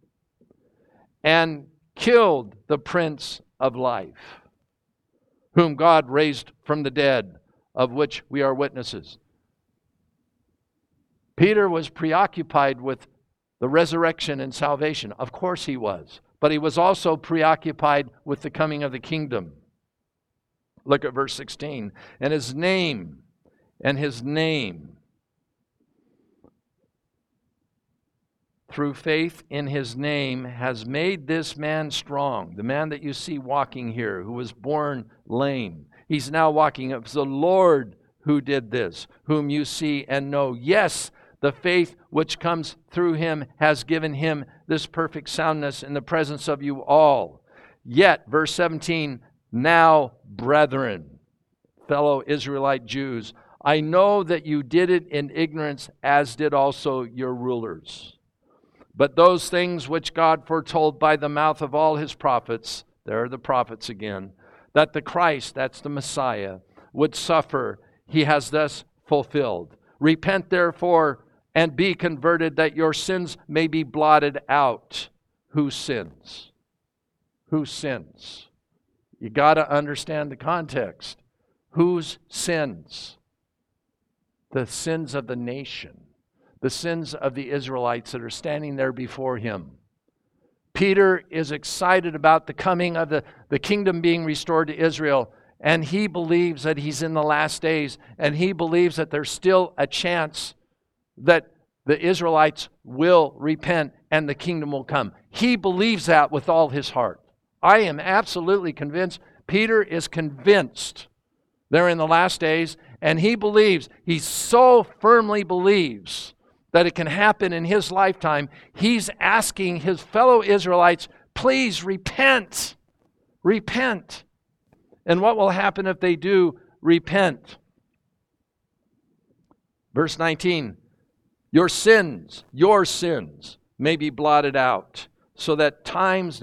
S1: and killed the Prince of Life, whom God raised from the dead, of which we are witnesses. Peter was preoccupied with the resurrection and salvation. Of course he was. But he was also preoccupied with the coming of the kingdom. Look at verse 16. And his name, through faith in his name, has made this man strong. The man that you see walking here, who was born lame. He's now walking. It was the Lord who did this, whom you see and know. Yes, the faith which comes through him has given him this perfect soundness in the presence of you all. Yet, verse 17, now, brethren, fellow Israelite Jews, I know that you did it in ignorance, as did also your rulers. But those things which God foretold by the mouth of all his prophets, there are the prophets again, that the Christ, that's the Messiah, would suffer, he has thus fulfilled. Repent therefore and be converted, that your sins may be blotted out. Who sins? Who sins? You got to understand the context. Whose sins? The sins of the nation. The sins of the Israelites that are standing there before him. Peter is excited about the coming of the kingdom being restored to Israel, and he believes that he's in the last days, and he believes that there's still a chance that the Israelites will repent and the kingdom will come. He believes that with all his heart. I am absolutely convinced. Peter is convinced they're in the last days, and he so firmly believes that it can happen in his lifetime. He's asking his fellow Israelites, please repent. Repent. And what will happen if they do repent? Verse 19, your sins may be blotted out, so that times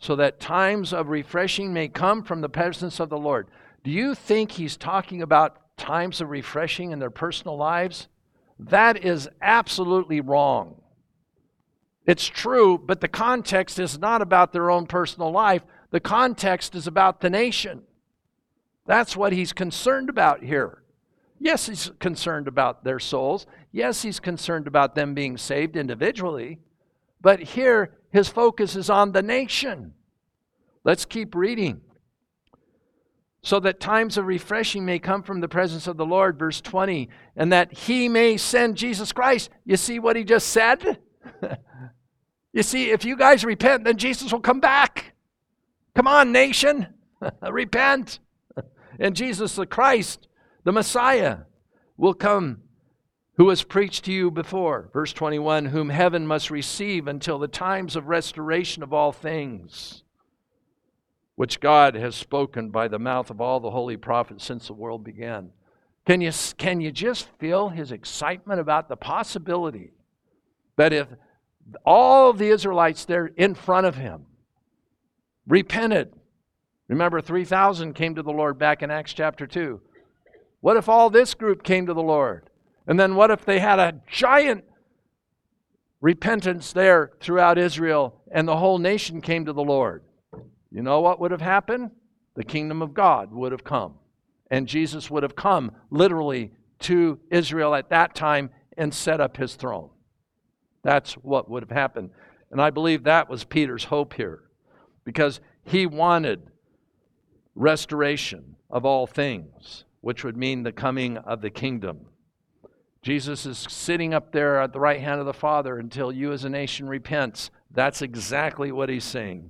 S1: of refreshing may come from the presence of the Lord. Do you think he's talking about times of refreshing in their personal lives, that is absolutely wrong. It's true, but the context is not about their own personal life. The context is about the nation. That's what he's concerned about here. Yes, he's concerned about their souls. Yes, he's concerned about them being saved individually. But here, his focus is on the nation. Let's keep reading. So that times of refreshing may come from the presence of the Lord, verse 20, and that he may send Jesus Christ. You see what he just said? You see, if you guys repent, then Jesus will come back. Come on, nation, repent. And Jesus the Christ, the Messiah, will come, who was preached to you before. Verse 21, whom heaven must receive until the times of restoration of all things, which God has spoken by the mouth of all the holy prophets since the world began. Can you just feel his excitement about the possibility that if all of the Israelites there in front of him repented, remember 3,000 came to the Lord back in Acts chapter 2. What if all this group came to the Lord? And then what if they had a giant repentance there throughout Israel and the whole nation came to the Lord? You know what would have happened? The kingdom of God would have come. And Jesus would have come literally to Israel at that time and set up his throne. That's what would have happened. And I believe that was Peter's hope here, because he wanted restoration of all things, which would mean the coming of the kingdom. Jesus is sitting up there at the right hand of the Father until you as a nation repents. That's exactly what he's saying.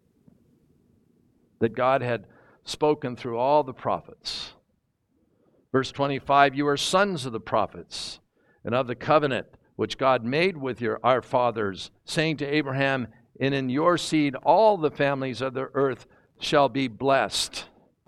S1: That God had spoken through all the prophets. Verse 25, you are sons of the prophets and of the covenant which God made with our fathers, saying to Abraham, and in your seed all the families of the earth shall be blessed.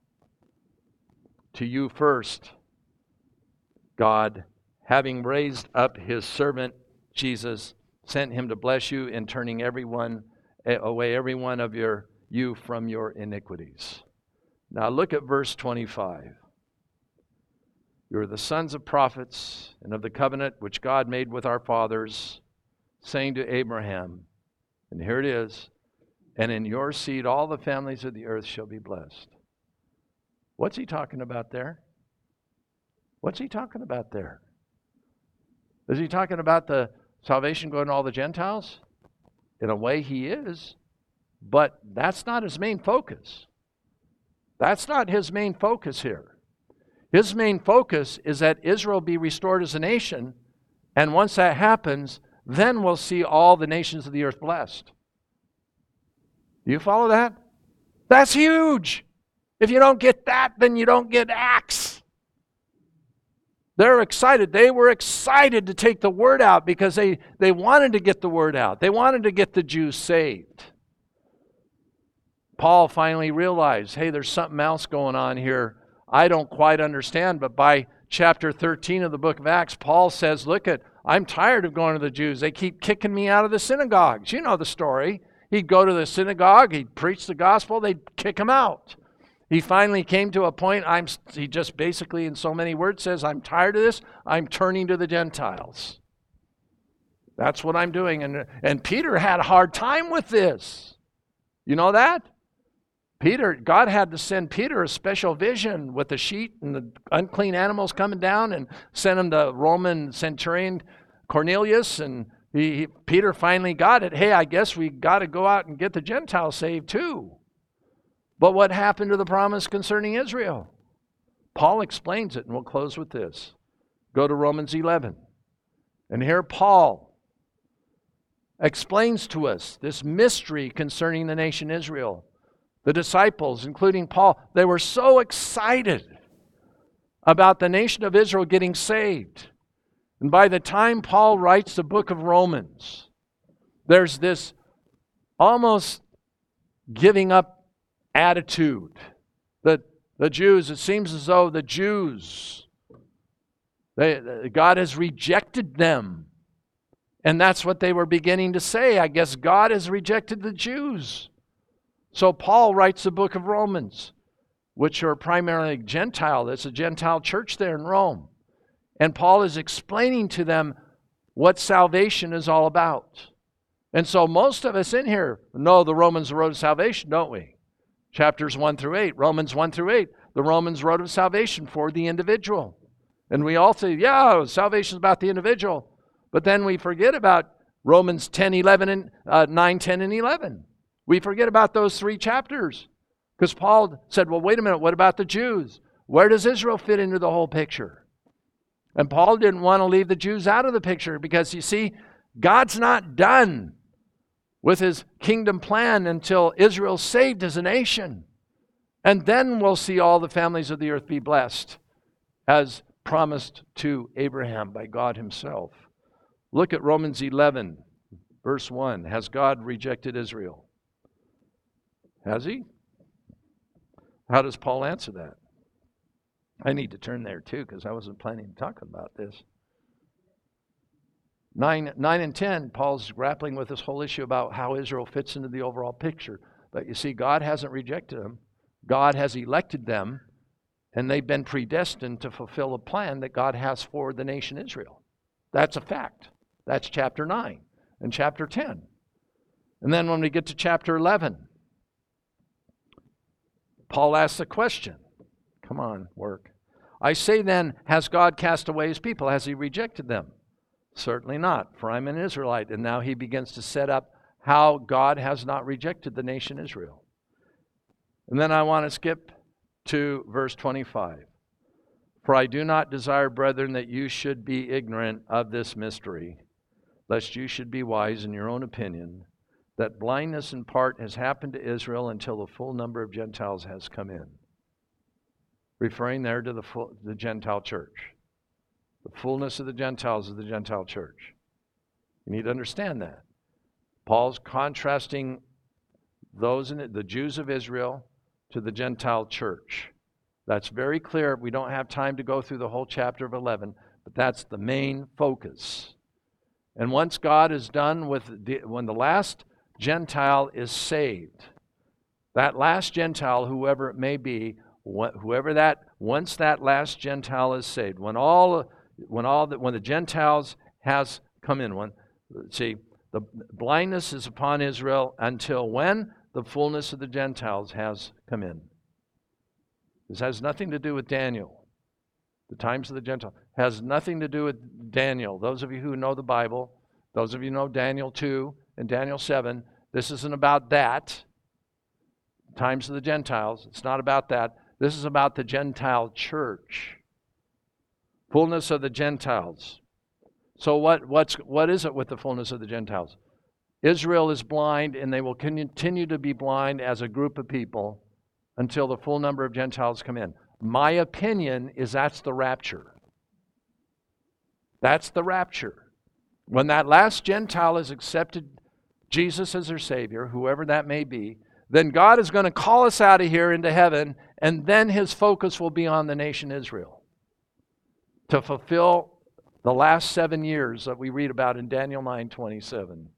S1: To you first, God, having raised up his servant Jesus, sent him to bless you in turning every one of you from your iniquities. Now look at verse 25. You are the sons of prophets and of the covenant which God made with our fathers, saying to Abraham, and here it is, and in your seed all the families of the earth shall be blessed. What's he talking about there? What's he talking about there? Is he talking about the salvation going to all the Gentiles? In a way he is, but that's not his main focus. That's not his main focus here. His main focus is that Israel be restored as a nation, and once that happens, then we'll see all the nations of the earth blessed. Do you follow that? That's huge. If you don't get that, then you don't get Acts. They're excited. They were excited to take the word out because they wanted to get the word out. They wanted to get the Jews saved. Paul finally realized, hey, there's something else going on here I don't quite understand, but by chapter 13 of the book of Acts, Paul says, I'm tired of going to the Jews. They keep kicking me out of the synagogues. You know the story. He'd go to the synagogue, he'd preach the gospel, they'd kick him out. He finally came to a point, he just basically in so many words says, I'm tired of this, I'm turning to the Gentiles. That's what I'm doing. And Peter had a hard time with this. You know that? God had to send Peter a special vision with the sheet and the unclean animals coming down and sent him the Roman centurion Cornelius, and Peter finally got it. Hey, I guess we got to go out and get the Gentiles saved too. But what happened to the promise concerning Israel? Paul explains it, and we'll close with this. Go to Romans 11. And here Paul explains to us this mystery concerning the nation Israel. The disciples, including Paul, they were so excited about the nation of Israel getting saved. And by the time Paul writes the book of Romans, there's this almost giving up attitude that the Jews, it seems as though the Jews, God has rejected them. And that's what they were beginning to say. I guess God has rejected the Jews. So Paul writes the book of Romans. which are primarily Gentile. It's a Gentile church there in Rome. And Paul is explaining to them what salvation is all about. And so most of us in here know the Romans road of salvation, don't we? Chapters 1 through 8, Romans 1 through 8, the Romans road of salvation for the individual. And we all say, yeah, salvation is about the individual. But then we forget about Romans 10, 11, and 9, 10, and 11. We forget about those 3 chapters. Because Paul said, well, wait a minute, what about the Jews? Where does Israel fit into the whole picture? And Paul didn't want to leave the Jews out of the picture because, you see, God's not done with his kingdom plan until Israel's saved as a nation. And then we'll see all the families of the earth be blessed, as promised to Abraham by God himself. Look at Romans 11, verse 1. Has God rejected Israel? Has he? How does Paul answer that? I need to turn there too, because I wasn't planning to talk about this. 9 and 10, Paul's grappling with this whole issue about how Israel fits into the overall picture. But you see, God hasn't rejected them. God has elected them, and they've been predestined to fulfill a plan that God has for the nation Israel. That's a fact. That's chapter 9 and chapter 10. And then when we get to chapter 11, Paul asks a question. Come on, work. I say then, has God cast away his people? Has he rejected them? Certainly not, for I'm an Israelite. And now he begins to set up how God has not rejected the nation Israel. And then I want to skip to verse 25. For I do not desire, brethren, that you should be ignorant of this mystery, lest you should be wise in your own opinion, that blindness in part has happened to Israel until the full number of Gentiles has come in. Referring there to the Gentile church. The fullness of the Gentiles is the Gentile church. You need to understand that. Paul's contrasting those in the Jews of Israel to the Gentile church. That's very clear. We don't have time to go through the whole chapter of 11, but that's the main focus. And once God is done with when the last Gentile is saved, that last Gentile, whoever it may be, once that last Gentile is saved, when the Gentiles has come in, the blindness is upon Israel until when the fullness of the Gentiles has come in. This has nothing to do with Daniel. The times of the Gentiles has nothing to do with Daniel. Those of you who know the Bible, those of you who know Daniel 2 and Daniel 7, this isn't about that. Times of the Gentiles, it's not about that. This is about the Gentile church. Fullness of the Gentiles. So what is it with the fullness of the Gentiles? Israel is blind, and they will continue to be blind as a group of people until the full number of Gentiles come in. My opinion is that's the rapture. That's the rapture. When that last Gentile has accepted Jesus as their Savior, whoever that may be, then God is going to call us out of here into heaven, and then his focus will be on the nation Israel to fulfill the last 7 years that we read about in Daniel 9:27.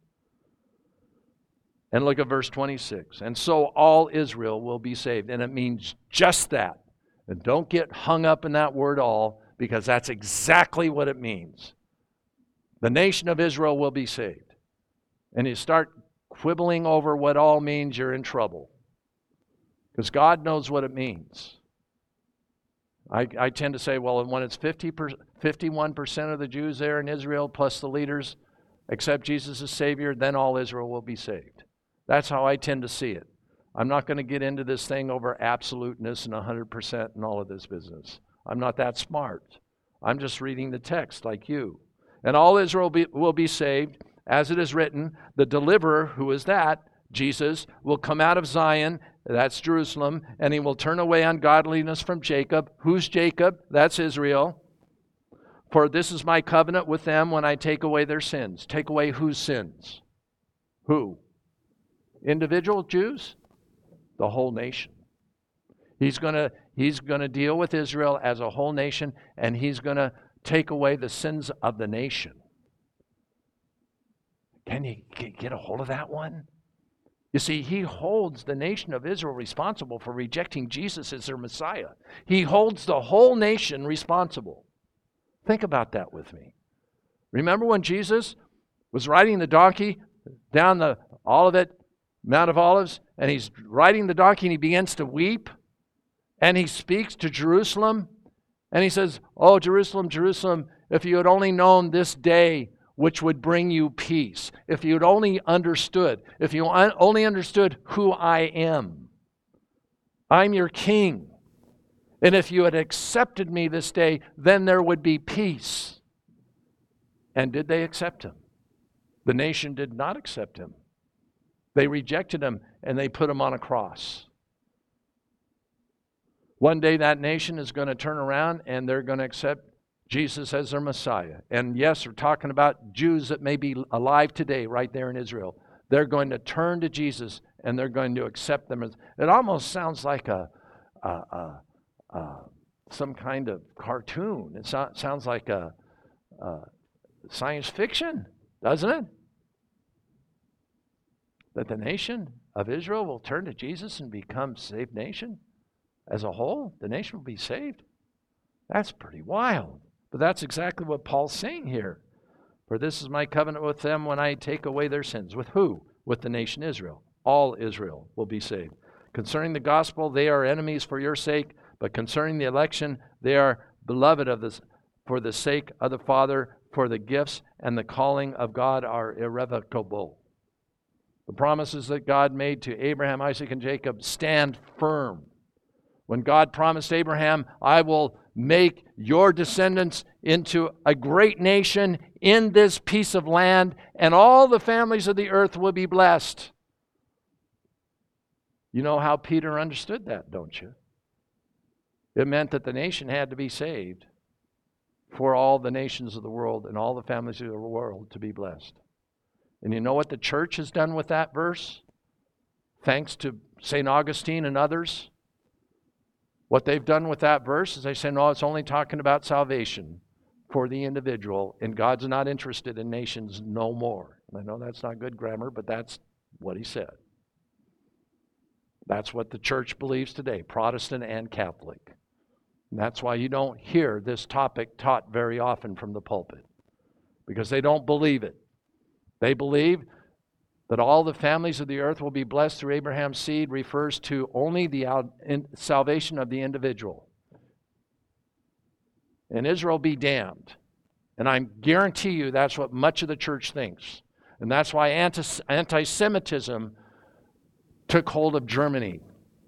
S1: And look at verse 26. And so all Israel will be saved. And it means just that. And don't get hung up in that word all, because that's exactly what it means. The nation of Israel will be saved. And you start quibbling over what all means, you're in trouble. Because God knows what it means. I tend to say, well, when it's 51% of the Jews there in Israel, plus the leaders accept Jesus as Savior, then all Israel will be saved. That's how I tend to see it. I'm not going to get into this thing over absoluteness and 100% and all of this business. I'm not that smart. I'm just reading the text like you. And all Israel will be saved. As it is written, the deliverer, who is that? Jesus, will come out of Zion, that's Jerusalem, and he will turn away ungodliness from Jacob. Who's Jacob? That's Israel. For this is my covenant with them when I take away their sins. Take away whose sins? Who? Individual Jews? The whole nation. He's going to deal with Israel as a whole nation, and he's going to take away the sins of the nation. Can you get a hold of that one? You see, he holds the nation of Israel responsible for rejecting Jesus as their Messiah. He holds the whole nation responsible. Think about that with me. Remember when Jesus was riding the donkey down the Olivet, Mount of Olives, and he's riding the donkey and he begins to weep, and he speaks to Jerusalem, and he says, "Oh, Jerusalem, Jerusalem, if you had only known this day which would bring you peace, if you had only understood, if you only understood who I am. I'm your king. And if you had accepted me this day, then there would be peace." And did they accept him? The nation did not accept him. They rejected him and they put him on a cross. One day that nation is going to turn around and they're going to accept Jesus as their Messiah. And yes, we're talking about Jews that may be alive today right there in Israel. They're going to turn to Jesus and they're going to accept them. It almost sounds like some kind of cartoon. It sounds like a science fiction, doesn't it? That the nation of Israel will turn to Jesus and become a saved nation as a whole. The nation will be saved. That's pretty wild. But that's exactly what Paul's saying here. For this is my covenant with them when I take away their sins. With who? With the nation Israel. All Israel will be saved. Concerning the gospel, they are enemies for your sake, but concerning the election, they are beloved of this for the sake of the Father, for the gifts and the calling of God are irrevocable. The promises that God made to Abraham, Isaac, and Jacob stand firm. When God promised Abraham, I will make your descendants into a great nation in this piece of land, and all the families of the earth will be blessed. You know how Peter understood that, don't you? It meant that the nation had to be saved for all the nations of the world and all the families of the world to be blessed. And you know what the church has done with that verse? Thanks to St. Augustine and others. What they've done with that verse is they say, no, it's only talking about salvation for the individual, and God's not interested in nations no more. And I know that's not good grammar, but that's what he said. That's what the church believes today, Protestant and Catholic. And that's why you don't hear this topic taught very often from the pulpit, because they don't believe it. They believe that all the families of the earth will be blessed through Abraham's seed refers to only the salvation of the individual. And Israel be damned. And I guarantee you that's what much of the church thinks. And that's why anti-Semitism took hold of Germany,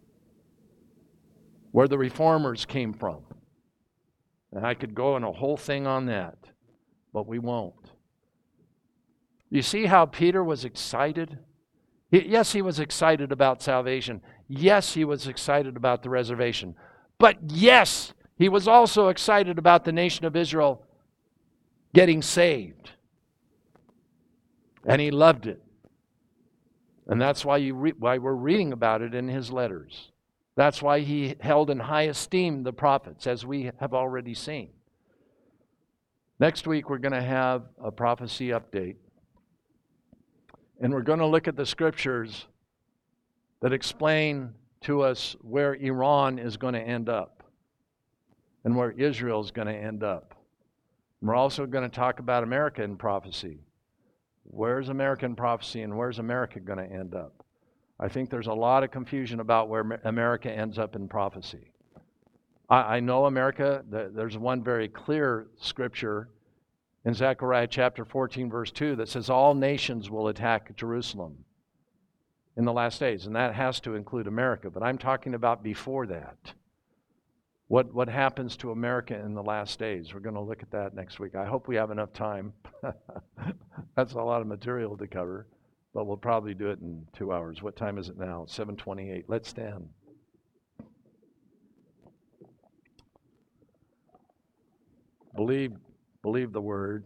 S1: where the reformers came from. And I could go on a whole thing on that, but we won't. You see how Peter was excited? Yes, he was excited about salvation. Yes, he was excited about the reservation. But yes, he was also excited about the nation of Israel getting saved. And he loved it. And that's why why we're reading about it in his letters. That's why he held in high esteem the prophets, as we have already seen. Next week, we're going to have a prophecy update. And we're going to look at the scriptures that explain to us where Iran is going to end up and where Israel is going to end up. And we're also going to talk about America in prophecy. Where's American prophecy and where's America going to end up? I think there's a lot of confusion about where America ends up in prophecy. I know America, there's one very clear scripture in Zechariah chapter 14, verse 2, that says all nations will attack Jerusalem in the last days. And that has to include America. But I'm talking about before that. What happens to America in the last days? We're going to look at that next week. I hope we have enough time. That's a lot of material to cover. But we'll probably do it in 2 hours. What time is it now? 7:28. Let's stand. Believe the word.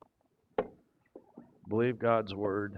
S1: Believe God's word.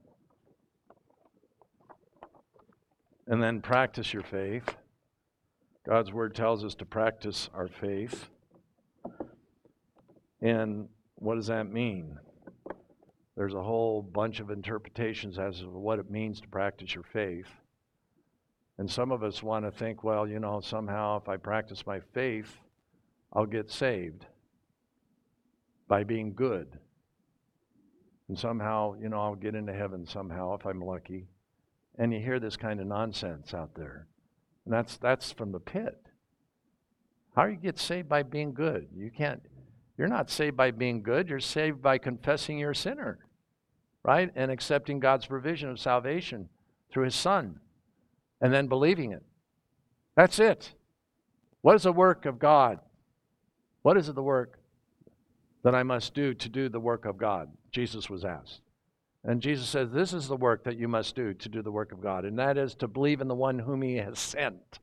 S1: And then practice your faith. God's word tells us to practice our faith. And what does that mean? There's a whole bunch of interpretations as to what it means to practice your faith. And some of us want to think, well, somehow if I practice my faith, I'll get saved by being good. And somehow, I'll get into heaven somehow if I'm lucky. And you hear this kind of nonsense out there. And that's from the pit. How do you get saved by being good? You're not saved by being good. You're saved by confessing you're a sinner, right? And accepting God's provision of salvation through His Son. And then believing it. That's it. What is the work of God? What is the work that I must do to do the work of God? Jesus was asked. And Jesus says, this is the work that you must do to do the work of God, and that is to believe in the one whom He has sent.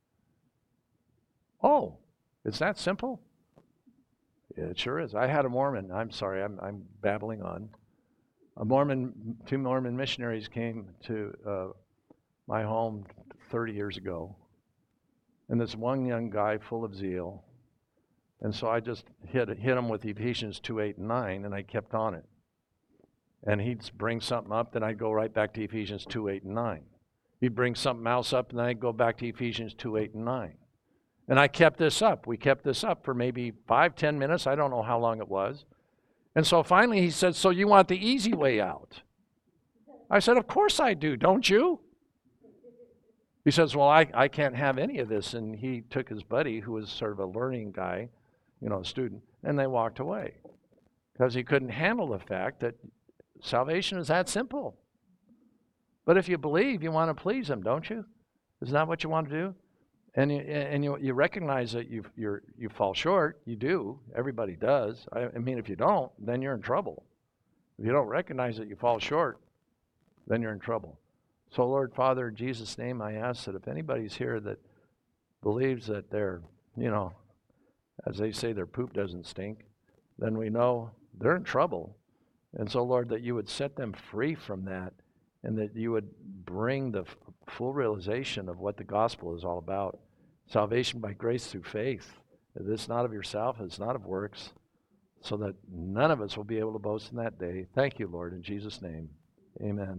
S1: Oh, it's that simple? Yeah, it sure is. I had a Mormon. I'm sorry, I'm babbling on. Two Mormon missionaries came to my home 30 years ago. And this one young guy full of zeal. And so I just hit him with Ephesians 2:8 and 9, and I kept on it. And he'd bring something up, then I'd go right back to Ephesians 2:8 and 9. He'd bring something else up, and then I'd go back to Ephesians 2:8 and 9. And I kept this up. We kept this up for maybe 5-10 minutes. I don't know how long it was. And so finally he said, so you want the easy way out? I said, of course I do, don't you? He says, well, I can't have any of this. And he took his buddy, who was sort of a learning guy, a student, and they walked away. Because he couldn't handle the fact that salvation is that simple. But if you believe, you want to please Him, don't you? Isn't that what you want to do? And you recognize that you fall short. You do. Everybody does. I mean, if you don't, then you're in trouble. If you don't recognize that you fall short, then you're in trouble. So, Lord Father, in Jesus' name, I ask that if anybody's here that believes that they're, as they say, their poop doesn't stink, then we know they're in trouble. And so, Lord, that you would set them free from that, and that you would bring the full realization of what the gospel is all about. Salvation by grace through faith. It's not of yourself, it's not of works, so that none of us will be able to boast in that day. Thank you, Lord, in Jesus' name. Amen.